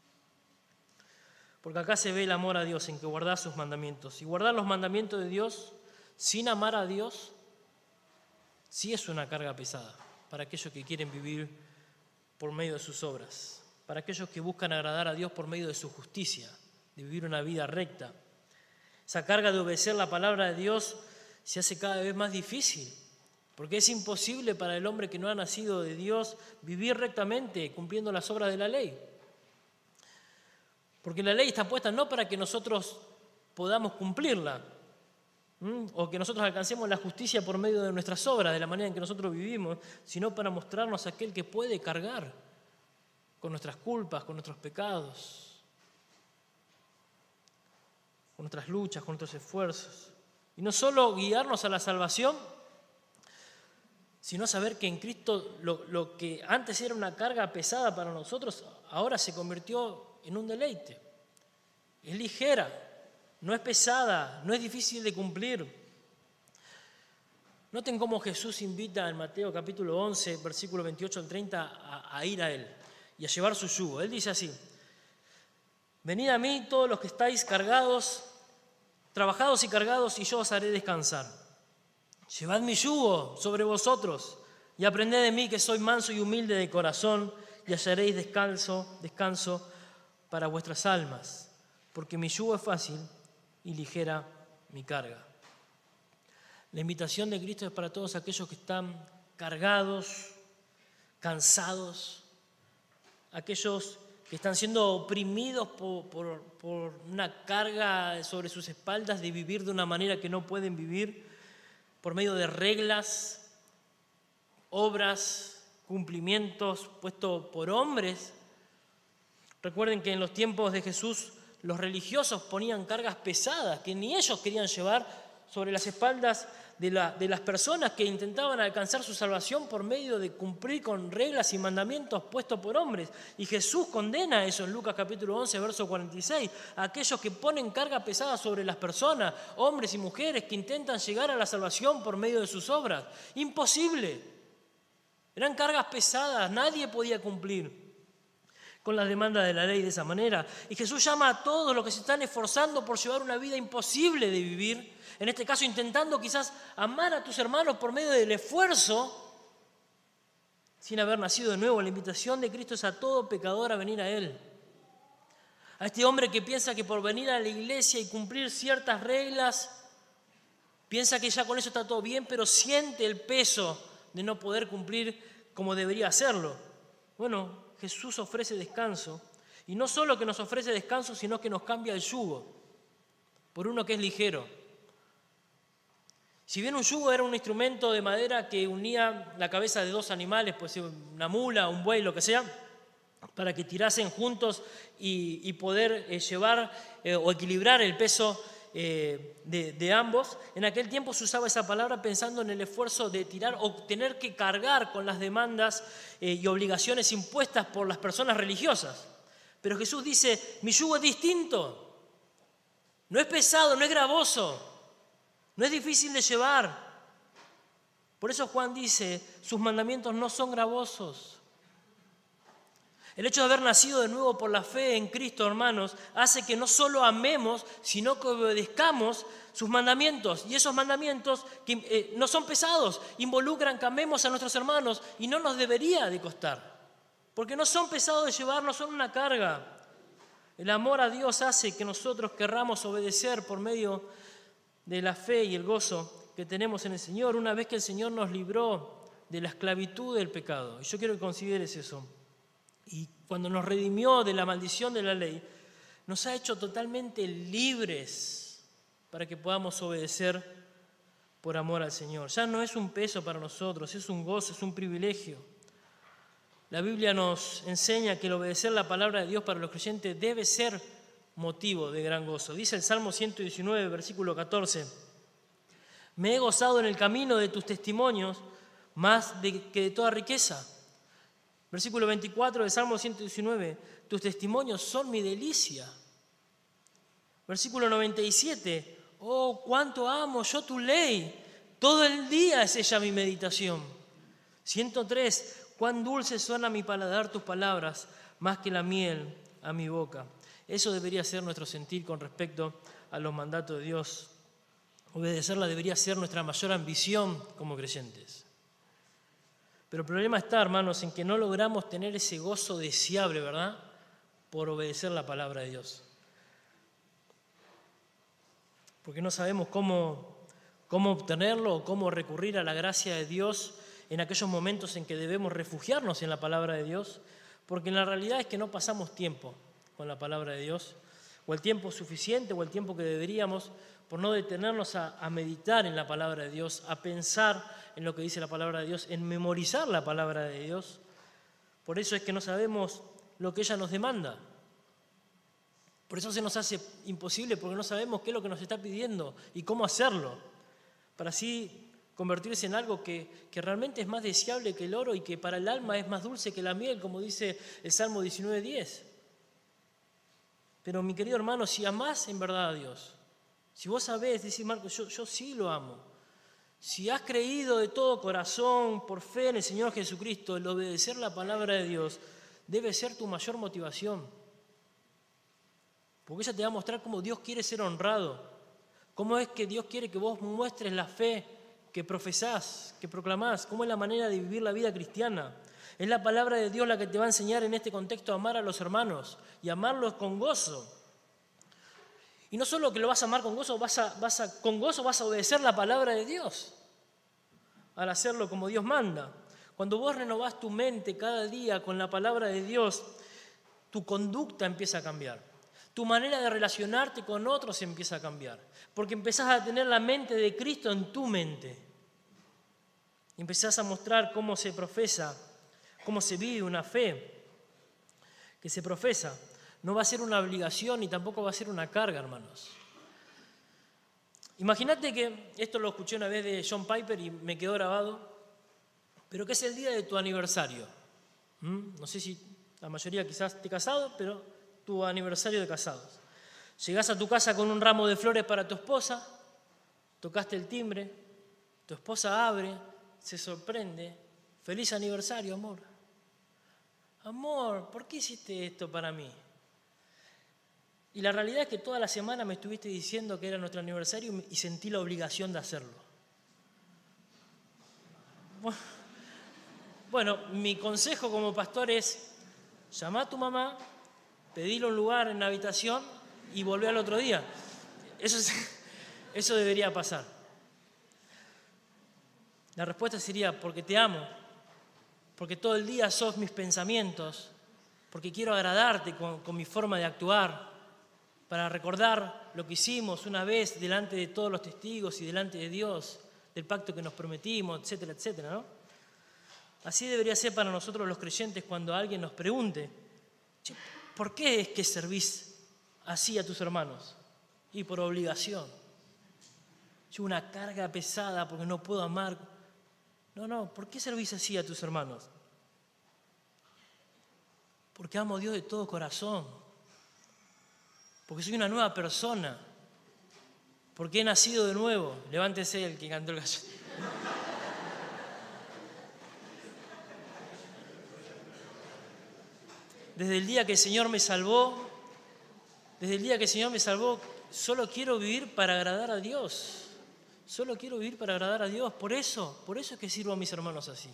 Porque acá se ve el amor a Dios en que guardás sus mandamientos. Y guardar los mandamientos de Dios sin amar a Dios sí es una carga pesada para aquellos que quieren vivir por medio de sus obras, para aquellos que buscan agradar a Dios por medio de su justicia, de vivir una vida recta. Esa carga de obedecer la palabra de Dios se hace cada vez más difícil, porque es imposible para el hombre que no ha nacido de Dios vivir rectamente cumpliendo las obras de la ley. Porque la ley está puesta no para que nosotros podamos cumplirla, ¿m? o que nosotros alcancemos la justicia por medio de nuestras obras, de la manera en que nosotros vivimos, sino para mostrarnos a aquel que puede cargar con nuestras culpas, con nuestros pecados, con nuestras luchas, con nuestros esfuerzos. Y no solo guiarnos a la salvación, sino saber que en Cristo lo, lo que antes era una carga pesada para nosotros, ahora se convirtió en un deleite. Es ligera, no es pesada, no es difícil de cumplir. Noten cómo Jesús invita en Mateo capítulo once, versículo veintiocho al treinta, a, a ir a Él y a llevar su yugo. Él dice así: venid a mí todos los que estáis cargados, trabajados y cargados, y yo os haré descansar. Llevad mi yugo sobre vosotros y aprended de mí, que soy manso y humilde de corazón, y hallaréis descanso, descanso para vuestras almas, porque mi yugo es fácil y ligera mi carga. La invitación de Cristo es para todos aquellos que están cargados, cansados, aquellos que están siendo oprimidos por, por, por una carga sobre sus espaldas de vivir de una manera que no pueden vivir, por medio de reglas, obras, cumplimientos puestos por hombres. Recuerden que en los tiempos de Jesús los religiosos ponían cargas pesadas que ni ellos querían llevar sobre las espaldas de, la, de las personas que intentaban alcanzar su salvación por medio de cumplir con reglas y mandamientos puestos por hombres. Y Jesús condena eso en Lucas capítulo once, verso cuarenta y seis. A aquellos que ponen carga pesada sobre las personas, hombres y mujeres que intentan llegar a la salvación por medio de sus obras. Imposible. Eran cargas pesadas, nadie podía cumplir con las demandas de la ley de esa manera. Y Jesús llama a todos los que se están esforzando por llevar una vida imposible de vivir, en este caso intentando quizás amar a tus hermanos por medio del esfuerzo, sin haber nacido de nuevo. La invitación de Cristo es a todo pecador a venir a Él. A este hombre que piensa que por venir a la iglesia y cumplir ciertas reglas, piensa que ya con eso está todo bien, pero siente el peso de no poder cumplir como debería hacerlo. Bueno, Jesús ofrece descanso, y no solo que nos ofrece descanso, sino que nos cambia el yugo por uno que es ligero. Si bien un yugo era un instrumento de madera que unía la cabeza de dos animales, pues una mula, un buey, lo que sea, para que tirasen juntos y, y poder eh, llevar eh, o equilibrar el peso eh, de, de ambos, en aquel tiempo se usaba esa palabra pensando en el esfuerzo de tirar o tener que cargar con las demandas eh, y obligaciones impuestas por las personas religiosas. Pero Jesús dice, mi yugo es distinto, no es pesado, no es gravoso, no es difícil de llevar. Por eso Juan dice, sus mandamientos no son gravosos. El hecho de haber nacido de nuevo por la fe en Cristo, hermanos, hace que no solo amemos, sino que obedezcamos sus mandamientos. Y esos mandamientos que eh, no son pesados, involucran que amemos a nuestros hermanos y no nos debería de costar. Porque no son pesados de llevar, no son una carga. El amor a Dios hace que nosotros querramos obedecer por medio de la fe y el gozo que tenemos en el Señor, una vez que el Señor nos libró de la esclavitud del pecado. Y yo quiero que consideres eso. Y cuando nos redimió de la maldición de la ley, nos ha hecho totalmente libres para que podamos obedecer por amor al Señor. Ya no es un peso para nosotros, es un gozo, es un privilegio. La Biblia nos enseña que el obedecer la palabra de Dios para los creyentes debe ser motivo de gran gozo. Dice el Salmo ciento diecinueve, versículo catorce, me he gozado en el camino de tus testimonios más de, que de toda riqueza. Versículo veinticuatro del Salmo ciento diecinueve, tus testimonios son mi delicia. Versículo noventa y siete, oh, cuánto amo yo tu ley, todo el día es ella mi meditación. ciento tres, cuán dulce suena a mi paladar tus palabras, más que la miel a mi boca. Eso debería ser nuestro sentir con respecto a los mandatos de Dios. Obedecerla debería ser nuestra mayor ambición como creyentes. Pero el problema está, hermanos, en que no logramos tener ese gozo deseable, ¿verdad?, por obedecer la palabra de Dios. Porque no sabemos cómo, cómo obtenerlo o cómo recurrir a la gracia de Dios en aquellos momentos en que debemos refugiarnos en la palabra de Dios, porque la realidad es que no pasamos tiempo con la palabra de Dios, o el tiempo suficiente o el tiempo que deberíamos, por no detenernos a, a meditar en la palabra de Dios, a pensar en lo que dice la palabra de Dios, en memorizar la palabra de Dios. Por eso es que no sabemos lo que ella nos demanda. Por eso se nos hace imposible, porque no sabemos qué es lo que nos está pidiendo y cómo hacerlo, para así convertirse en algo que, que realmente es más deseable que el oro y que para el alma es más dulce que la miel, como dice el Salmo diecinueve diez. Pero mi querido hermano, si amás en verdad a Dios, si vos sabés decir, Marcos, yo, yo sí lo amo, si has creído de todo corazón, por fe en el Señor Jesucristo, el obedecer la palabra de Dios debe ser tu mayor motivación. Porque ella te va a mostrar cómo Dios quiere ser honrado, cómo es que Dios quiere que vos muestres la fe que profesás, que proclamás, cómo es la manera de vivir la vida cristiana. Es la palabra de Dios la que te va a enseñar en este contexto a amar a los hermanos y amarlos con gozo. Y no solo que lo vas a amar con gozo, vas a, vas a, con gozo vas a obedecer la palabra de Dios al hacerlo como Dios manda. Cuando vos renovás tu mente cada día con la palabra de Dios, tu conducta empieza a cambiar. Tu manera de relacionarte con otros empieza a cambiar. Porque empezás a tener la mente de Cristo en tu mente. Y empezás a mostrar cómo se profesa, cómo se vive una fe que se profesa. No va a ser una obligación y tampoco va a ser una carga, hermanos. Imagínate que, esto lo escuché una vez de John Piper y me quedó grabado, pero que es el día de tu aniversario. ¿Mm? No sé si la mayoría quizás esté casado, pero tu aniversario de casados. Llegás a tu casa con un ramo de flores para tu esposa, tocaste el timbre, tu esposa abre, se sorprende. Feliz aniversario, amor. Amor, ¿por qué hiciste esto para mí? Y la realidad es que toda la semana me estuviste diciendo que era nuestro aniversario y sentí la obligación de hacerlo. Bueno, mi consejo como pastor es, llama a tu mamá, pedile un lugar en la habitación y volvé al otro día. Eso, es, eso debería pasar. La respuesta sería, porque te amo, porque todo el día sos mis pensamientos, porque quiero agradarte con, con mi forma de actuar, para recordar lo que hicimos una vez delante de todos los testigos y delante de Dios, del pacto que nos prometimos, etcétera, etcétera, ¿no? Así debería ser para nosotros los creyentes cuando alguien nos pregunte, ¿por qué es que servís así a tus hermanos? Y por obligación. Yo una carga pesada porque no puedo amar. No, no, ¿por qué servís así a tus hermanos? Porque amo a Dios de todo corazón. Porque soy una nueva persona. Porque he nacido de nuevo. Levántese el que cantó el gallo. desde el día que el Señor me salvó, desde el día que el Señor me salvó, solo quiero vivir para agradar a Dios. Solo quiero vivir para agradar a Dios. Por eso, por eso es que sirvo a mis hermanos así.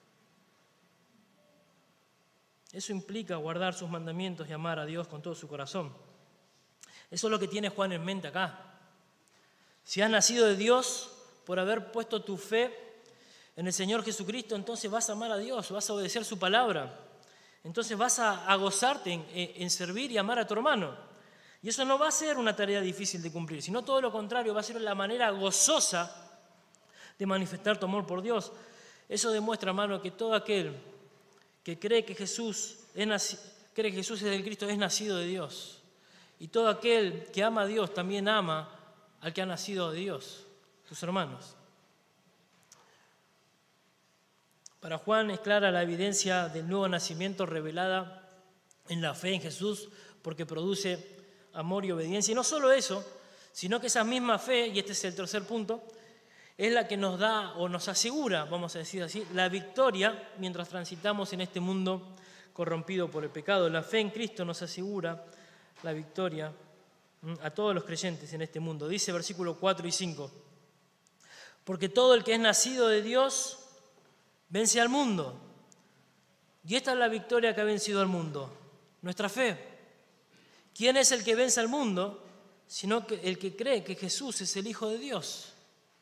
Eso implica guardar sus mandamientos y amar a Dios con todo su corazón. Eso es lo que tiene Juan en mente acá. Si has nacido de Dios por haber puesto tu fe en el Señor Jesucristo, entonces vas a amar a Dios, vas a obedecer su palabra. Entonces vas a, a gozarte en, en servir y amar a tu hermano. Y eso no va a ser una tarea difícil de cumplir, sino todo lo contrario, va a ser la manera gozosa de manifestar tu amor por Dios. Eso demuestra, hermano, que todo aquel que cree que Jesús es, naci- cree que Jesús es el Cristo es nacido de Dios. Y todo aquel que ama a Dios también ama al que ha nacido de Dios, tus hermanos. Para Juan es clara la evidencia del nuevo nacimiento revelada en la fe en Jesús, porque produce amor y obediencia. Y no solo eso, sino que esa misma fe, y este es el tercer punto, es la que nos da o nos asegura, vamos a decir así, la victoria mientras transitamos en este mundo corrompido por el pecado. La fe en Cristo nos asegura la victoria a todos los creyentes en este mundo. Dice versículos cuatro y cinco, porque todo el que es nacido de Dios vence al mundo. Y esta es la victoria que ha vencido al mundo, nuestra fe. ¿Quién es el que vence al mundo? Sino que el que cree que Jesús es el Hijo de Dios.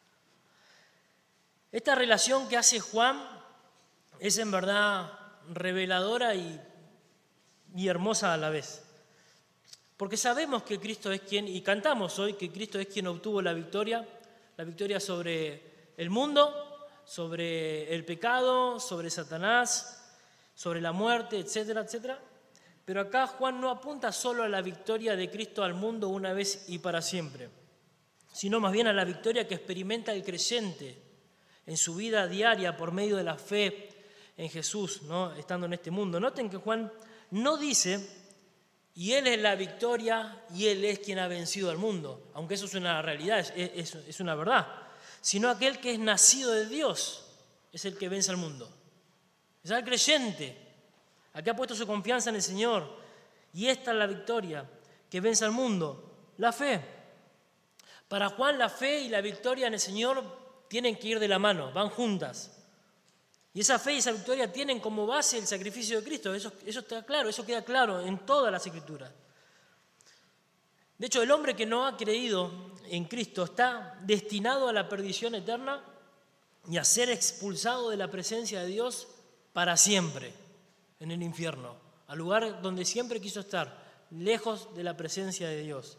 Esta relación que hace Juan es en verdad reveladora y, y hermosa a la vez. Porque sabemos que Cristo es quien, y cantamos hoy que Cristo es quien obtuvo la victoria, la victoria sobre el mundo, sobre el pecado, sobre Satanás, sobre la muerte, etcétera, etcétera. Pero acá Juan no apunta solo a la victoria de Cristo al mundo una vez y para siempre, sino más bien a la victoria que experimenta el creyente en su vida diaria por medio de la fe en Jesús, ¿no? Estando en este mundo. Noten que Juan no dice, y Él es la victoria y Él es quien ha vencido al mundo, aunque eso es una realidad, es, es, es una verdad, sino aquel que es nacido de Dios es el que vence al mundo. Es el creyente, al que ha puesto su confianza en el Señor, y esta es la victoria que vence al mundo, la fe. Para Juan la fe y la victoria en el Señor tienen que ir de la mano, van juntas. Y esa fe y esa victoria tienen como base el sacrificio de Cristo. Eso, eso está claro, eso queda claro en todas las Escrituras. De hecho, el hombre que no ha creído en Cristo está destinado a la perdición eterna y a ser expulsado de la presencia de Dios para siempre en el infierno, al lugar donde siempre quiso estar, lejos de la presencia de Dios.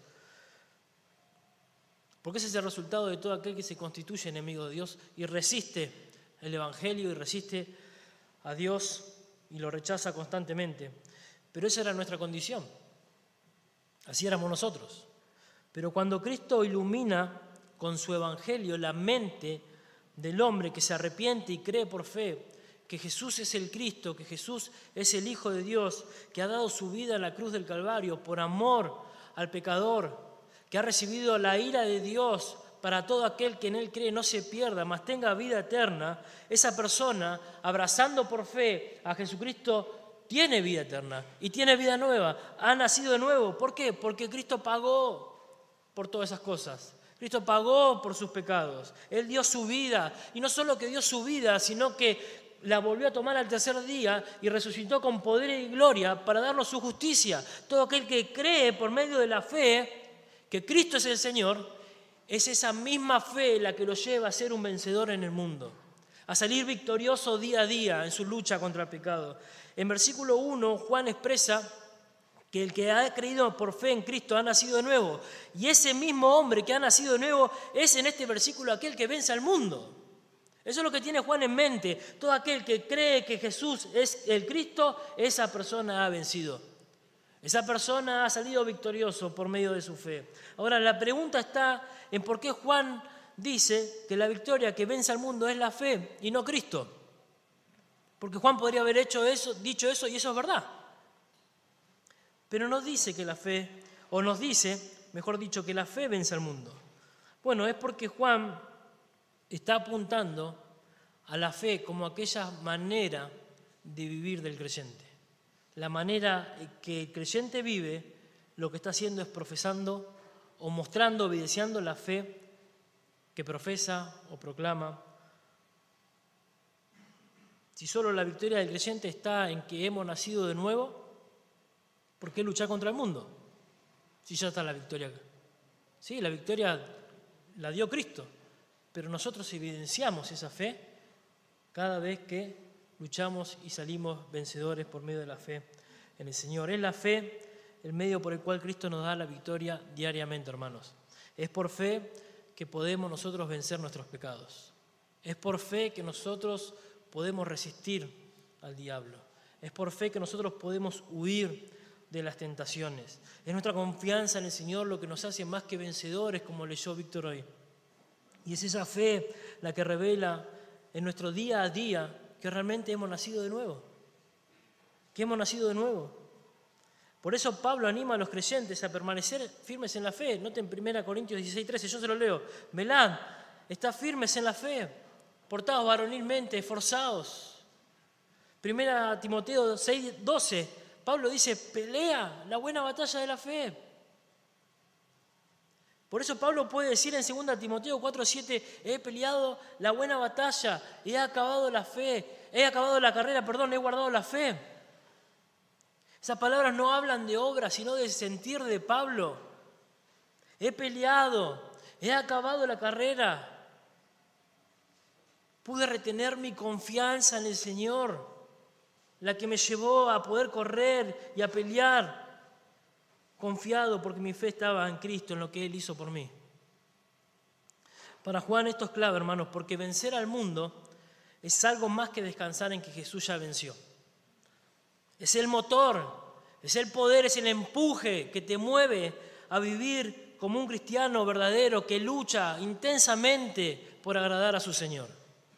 Porque ese es el resultado de todo aquel que se constituye enemigo de Dios y resiste el Evangelio y resiste a Dios y lo rechaza constantemente. Pero esa era nuestra condición. Así éramos nosotros. Pero cuando Cristo ilumina con su Evangelio la mente del hombre que se arrepiente y cree por fe que Jesús es el Cristo, que Jesús es el Hijo de Dios, que ha dado su vida en la cruz del Calvario por amor al pecador, que ha recibido la ira de Dios para todo aquel que en Él cree no se pierda, mas tenga vida eterna, esa persona, abrazando por fe a Jesucristo, tiene vida eterna y tiene vida nueva, ha nacido de nuevo. ¿Por qué? Porque Cristo pagó por todas esas cosas. Cristo pagó por sus pecados. Él dio su vida, y no solo que dio su vida, sino que la volvió a tomar al tercer día y resucitó con poder y gloria para darnos su justicia. Todo aquel que cree por medio de la fe que Cristo es el Señor, es esa misma fe la que lo lleva a ser un vencedor en el mundo, a salir victorioso día a día en su lucha contra el pecado. En versículo uno, Juan expresa que el que ha creído por fe en Cristo ha nacido de nuevo. Y ese mismo hombre que ha nacido de nuevo es en este versículo aquel que vence al mundo. Eso es lo que tiene Juan en mente. Todo aquel que cree que Jesús es el Cristo, esa persona ha vencido. Esa persona ha salido victorioso por medio de su fe. Ahora, la pregunta está en por qué Juan dice que la victoria que vence al mundo es la fe y no Cristo. Porque Juan podría haber hecho eso, dicho eso, y eso es verdad. Pero no dice que la fe, o nos dice, mejor dicho, que la fe vence al mundo. Bueno, es porque Juan está apuntando a la fe como aquella manera de vivir del creyente. La manera que el creyente vive, lo que está haciendo es profesando o mostrando, obedeciendo la fe que profesa o proclama. Si solo la victoria del creyente está en que hemos nacido de nuevo, ¿por qué luchar contra el mundo? Si ya está la victoria. Sí, la victoria la dio Cristo, pero nosotros evidenciamos esa fe cada vez que luchamos y salimos vencedores por medio de la fe en el Señor. Es la fe el medio por el cual Cristo nos da la victoria diariamente, hermanos. Es por fe que podemos nosotros vencer nuestros pecados. Es por fe que nosotros podemos resistir al diablo. Es por fe que nosotros podemos huir de las tentaciones. Es nuestra confianza en el Señor lo que nos hace más que vencedores, como leyó Víctor hoy. Y es esa fe la que revela en nuestro día a día que realmente hemos nacido de nuevo. Que hemos nacido de nuevo. Por eso Pablo anima a los creyentes a permanecer firmes en la fe. Noten primera Corintios dieciséis, trece, yo se lo leo. Velad, estad firmes en la fe, portaos varonilmente, esforzaos. Primera Timoteo seis, doce, Pablo dice, pelea la buena batalla de la fe. Por eso Pablo puede decir en segunda Timoteo cuatro, siete, he peleado la buena batalla, he acabado la fe, he acabado la carrera, perdón, he guardado la fe. Esas palabras no hablan de obra, sino de sentir de Pablo. He peleado, he acabado la carrera. Pude retener mi confianza en el Señor, la que me llevó a poder correr y a pelear, confiado porque mi fe estaba en Cristo, en lo que Él hizo por mí. Para Juan esto es clave, hermanos, porque vencer al mundo es algo más que descansar en que Jesús ya venció. Es el motor, es el poder, es el empuje que te mueve a vivir como un cristiano verdadero que lucha intensamente por agradar a su Señor.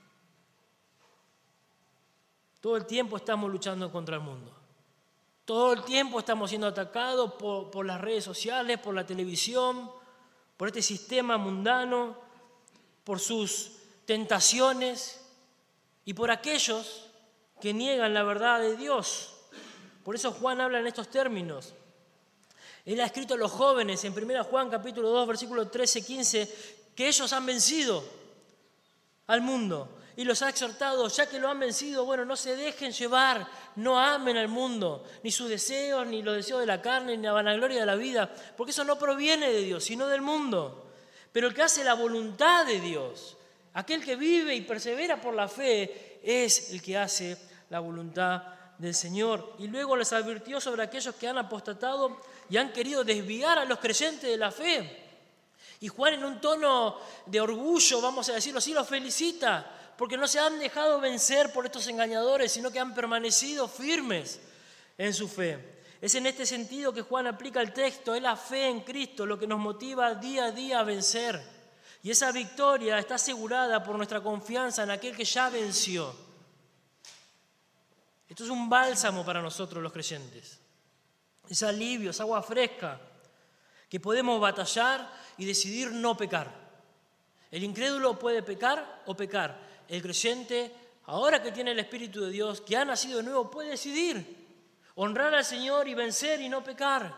Todo el tiempo estamos luchando contra el mundo. Todo el tiempo estamos siendo atacados por, por las redes sociales, por la televisión, por este sistema mundano, por sus tentaciones y por aquellos que niegan la verdad de Dios. Por eso Juan habla en estos términos. Él ha escrito a los jóvenes en primera Juan capítulo dos, versículos trece, quince, que ellos han vencido al mundo. Y los ha exhortado, ya que lo han vencido, bueno, no se dejen llevar, no amen al mundo, ni sus deseos, ni los deseos de la carne, ni la vanagloria de la vida, porque eso no proviene de Dios, sino del mundo. Pero el que hace la voluntad de Dios, aquel que vive y persevera por la fe, es el que hace la voluntad del Señor. Y luego les advirtió sobre aquellos que han apostatado y han querido desviar a los creyentes de la fe. Y Juan, en un tono de orgullo, vamos a decirlo así, los felicita, porque no se han dejado vencer por estos engañadores, sino que han permanecido firmes en su fe. Es en este sentido que Juan aplica el texto, es la fe en Cristo lo que nos motiva día a día a vencer. Y esa victoria está asegurada por nuestra confianza en aquel que ya venció. Esto es un bálsamo para nosotros los creyentes. Es alivio, es agua fresca, que podemos batallar y decidir no pecar. El incrédulo puede pecar o pecar. El creyente, ahora que tiene el Espíritu de Dios, que ha nacido de nuevo, puede decidir honrar al Señor y vencer y no pecar.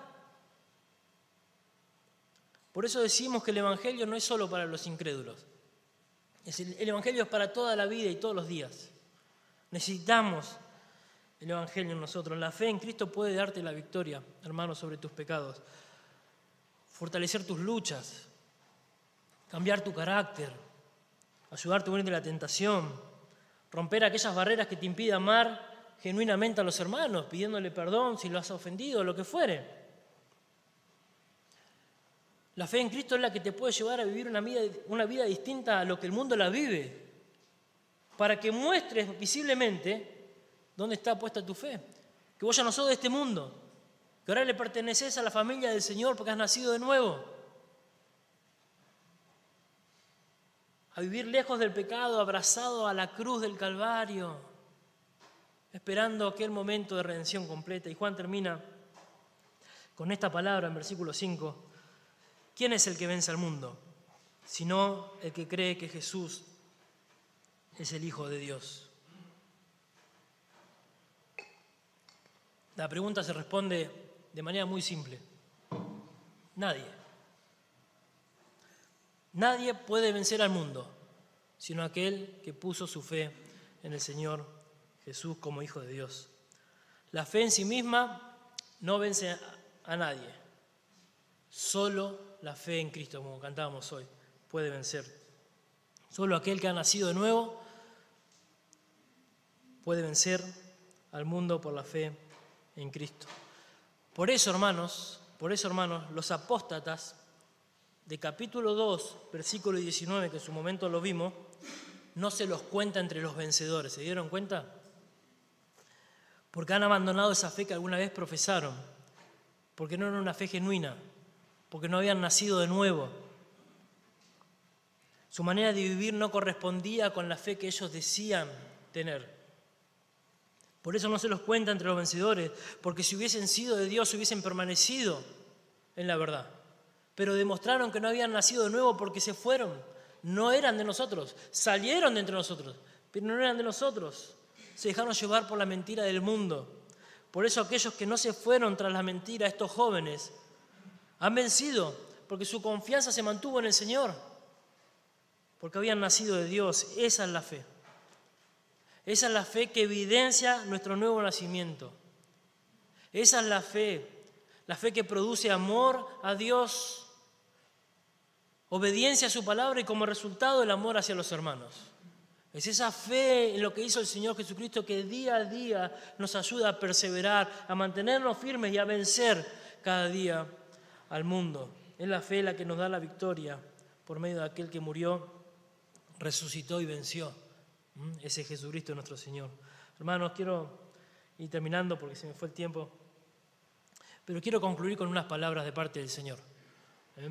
Por eso decimos que el Evangelio no es solo para los incrédulos. El Evangelio es para toda la vida y todos los días. Necesitamos el Evangelio en nosotros. La fe en Cristo puede darte la victoria, hermano, sobre tus pecados. Fortalecer tus luchas, cambiar tu carácter, ayudarte a huir de la tentación, romper aquellas barreras que te impiden amar genuinamente a los hermanos, pidiéndole perdón si lo has ofendido, lo que fuere. La fe en Cristo es la que te puede llevar a vivir una vida, una vida distinta a lo que el mundo la vive, para que muestres visiblemente dónde está puesta tu fe, que vos ya no sos de este mundo, que ahora le perteneces a la familia del Señor porque has nacido de nuevo. A vivir lejos del pecado, abrazado a la cruz del Calvario, esperando aquel momento de redención completa. Y Juan termina con esta palabra en versículo cinco. ¿Quién es el que vence al mundo? Sino el que cree que Jesús es el Hijo de Dios. La pregunta se responde de manera muy simple. Nadie. Nadie puede vencer al mundo, sino aquel que puso su fe en el Señor Jesús como Hijo de Dios. La fe en sí misma no vence a nadie. Solo la fe en Cristo, como cantábamos hoy, puede vencer. Solo aquel que ha nacido de nuevo puede vencer al mundo por la fe en Cristo. Por eso, hermanos, por eso, hermanos, los apóstatas de capítulo dos, versículo diecinueve, que en su momento lo vimos, no se los cuenta entre los vencedores. ¿Se dieron cuenta? Porque han abandonado esa fe que alguna vez profesaron, porque no era una fe genuina, porque no habían nacido de nuevo. Su manera de vivir no correspondía con la fe que ellos decían tener. Por eso no se los cuenta entre los vencedores, porque si hubiesen sido de Dios, hubiesen permanecido en la verdad. Pero demostraron que no habían nacido de nuevo porque se fueron. No eran de nosotros, salieron de entre nosotros, pero no eran de nosotros. Se dejaron llevar por la mentira del mundo. Por eso aquellos que no se fueron tras la mentira, estos jóvenes, han vencido, porque su confianza se mantuvo en el Señor, porque habían nacido de Dios. Esa es la fe. Esa es la fe que evidencia nuestro nuevo nacimiento. Esa es la fe, la fe que produce amor a Dios, obediencia a su palabra y como resultado el amor hacia los hermanos. Es esa fe en lo que hizo el Señor Jesucristo que día a día nos ayuda a perseverar, a mantenernos firmes y a vencer cada día al mundo. Es la fe la que nos da la victoria por medio de aquel que murió, resucitó y venció. Ese es Jesucristo nuestro Señor. Hermanos, quiero ir terminando porque se me fue el tiempo, pero quiero concluir con unas palabras de parte del Señor. ¿Eh?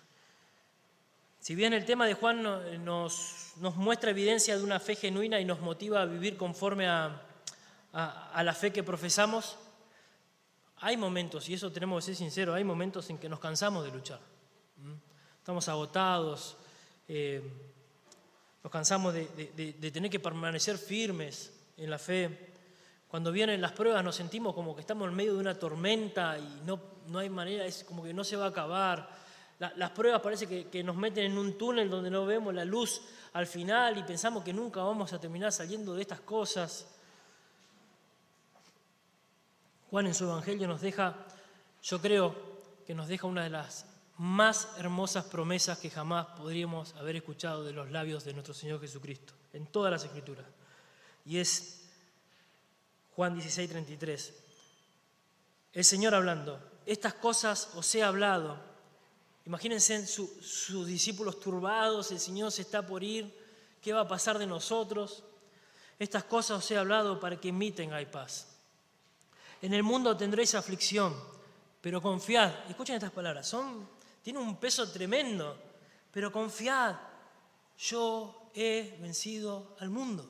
Si bien el tema de Juan nos, nos muestra evidencia de una fe genuina y nos motiva a vivir conforme a, a, a la fe que profesamos, hay momentos, y eso tenemos que ser sinceros, hay momentos en que nos cansamos de luchar. Estamos agotados, eh, nos cansamos de, de, de tener que permanecer firmes en la fe. Cuando vienen las pruebas nos sentimos como que estamos en medio de una tormenta y no, no hay manera, es como que no se va a acabar. La, las pruebas parece que, que nos meten en un túnel donde no vemos la luz al final y pensamos que nunca vamos a terminar saliendo de estas cosas. Juan en su Evangelio nos deja, yo creo que nos deja una de las más hermosas promesas que jamás podríamos haber escuchado de los labios de nuestro Señor Jesucristo, en todas las Escrituras. Y es Juan dieciséis, treinta y tres. El Señor hablando, estas cosas os he hablado. Imagínense su, sus discípulos turbados, el Señor se está por ir, ¿qué va a pasar de nosotros? Estas cosas os he hablado para que en mí tengáis paz. En el mundo tendréis aflicción, pero confiad. Escuchen estas palabras, son, tienen un peso tremendo, pero confiad, yo he vencido al mundo.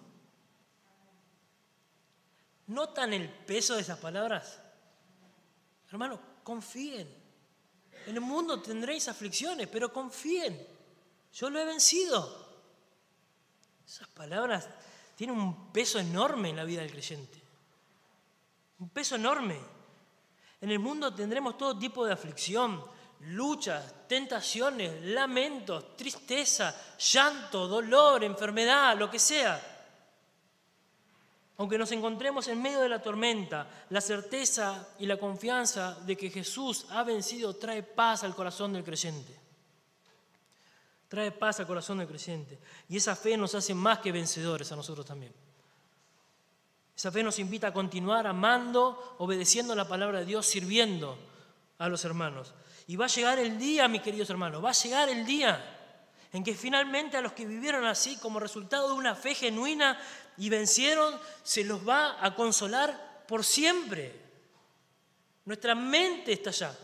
¿Notan el peso de esas palabras? Hermanos, confíen. En el mundo tendréis aflicciones, pero confíen, yo lo he vencido. Esas palabras tienen un peso enorme en la vida del creyente. Un peso enorme. En el mundo tendremos todo tipo de aflicción, luchas, tentaciones, lamentos, tristeza, llanto, dolor, enfermedad, lo que sea. Aunque nos encontremos en medio de la tormenta, la certeza y la confianza de que Jesús ha vencido trae paz al corazón del creyente. Trae paz al corazón del creyente. Y esa fe nos hace más que vencedores a nosotros también. Esa fe nos invita a continuar amando, obedeciendo la palabra de Dios, sirviendo a los hermanos. Y va a llegar el día, mis queridos hermanos, va a llegar el día en que finalmente a los que vivieron así como resultado de una fe genuina y vencieron, se los va a consolar por siempre. Nuestra mente está allá.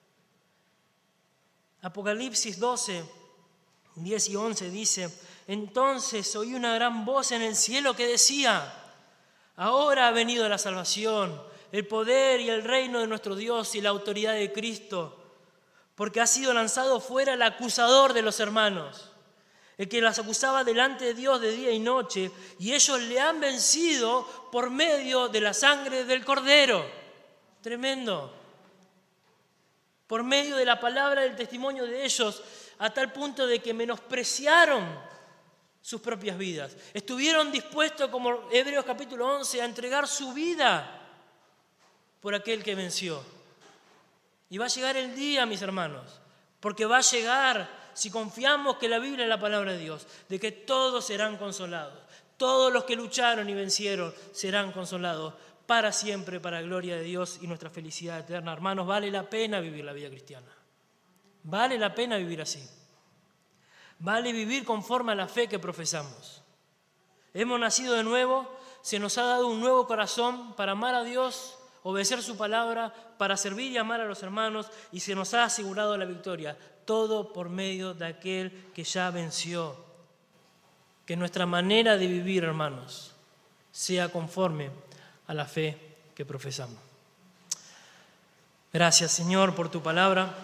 Apocalipsis doce, diez y once dice, entonces oí una gran voz en el cielo que decía, ahora ha venido la salvación, el poder y el reino de nuestro Dios y la autoridad de Cristo, porque ha sido lanzado fuera el acusador de los hermanos, el que las acusaba delante de Dios de día y noche, y ellos le han vencido por medio de la sangre del Cordero. Tremendo. Por medio de la palabra del testimonio de ellos, a tal punto de que menospreciaron sus propias vidas. Estuvieron dispuestos, como Hebreos capítulo once, a entregar su vida por aquel que venció. Y va a llegar el día, mis hermanos, porque va a llegar, si confiamos que la Biblia es la palabra de Dios, de que todos serán consolados. Todos los que lucharon y vencieron serán consolados para siempre, para la gloria de Dios y nuestra felicidad eterna. Hermanos, vale la pena vivir la vida cristiana. Vale la pena vivir así. Vale vivir conforme a la fe que profesamos. Hemos nacido de nuevo, se nos ha dado un nuevo corazón para amar a Dios, obedecer su palabra, para servir y amar a los hermanos, y se nos ha asegurado la victoria. Todo por medio de aquel que ya venció. Que nuestra manera de vivir, hermanos, sea conforme a la fe que profesamos. Gracias, Señor, por tu palabra.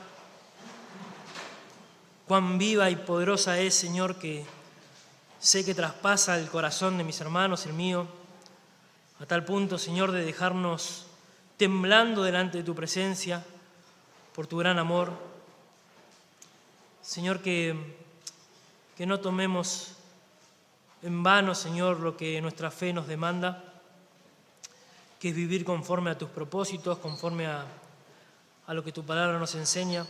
Cuán viva y poderosa es, Señor, que sé que traspasa el corazón de mis hermanos, el mío, a tal punto, Señor, de dejarnos temblando delante de tu presencia por tu gran amor. Señor, que, que no tomemos en vano, Señor, lo que nuestra fe nos demanda, que es vivir conforme a tus propósitos, conforme a, a lo que tu palabra nos enseña.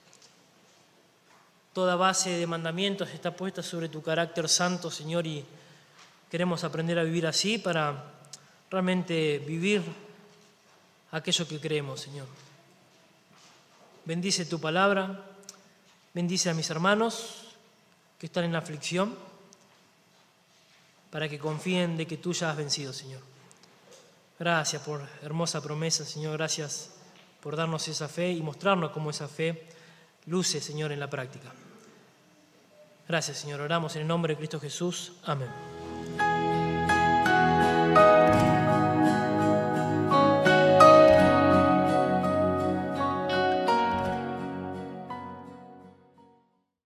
Toda base de mandamientos está puesta sobre tu carácter santo, Señor, y queremos aprender a vivir así para realmente vivir aquello que creemos, Señor. Bendice tu palabra, bendice a mis hermanos que están en la aflicción, para que confíen de que tú ya has vencido, Señor. Gracias por hermosa promesa, Señor. Gracias por darnos esa fe y mostrarnos cómo esa fe luce, Señor, en la práctica. Gracias, Señor. Oramos en el nombre de Cristo Jesús. Amén.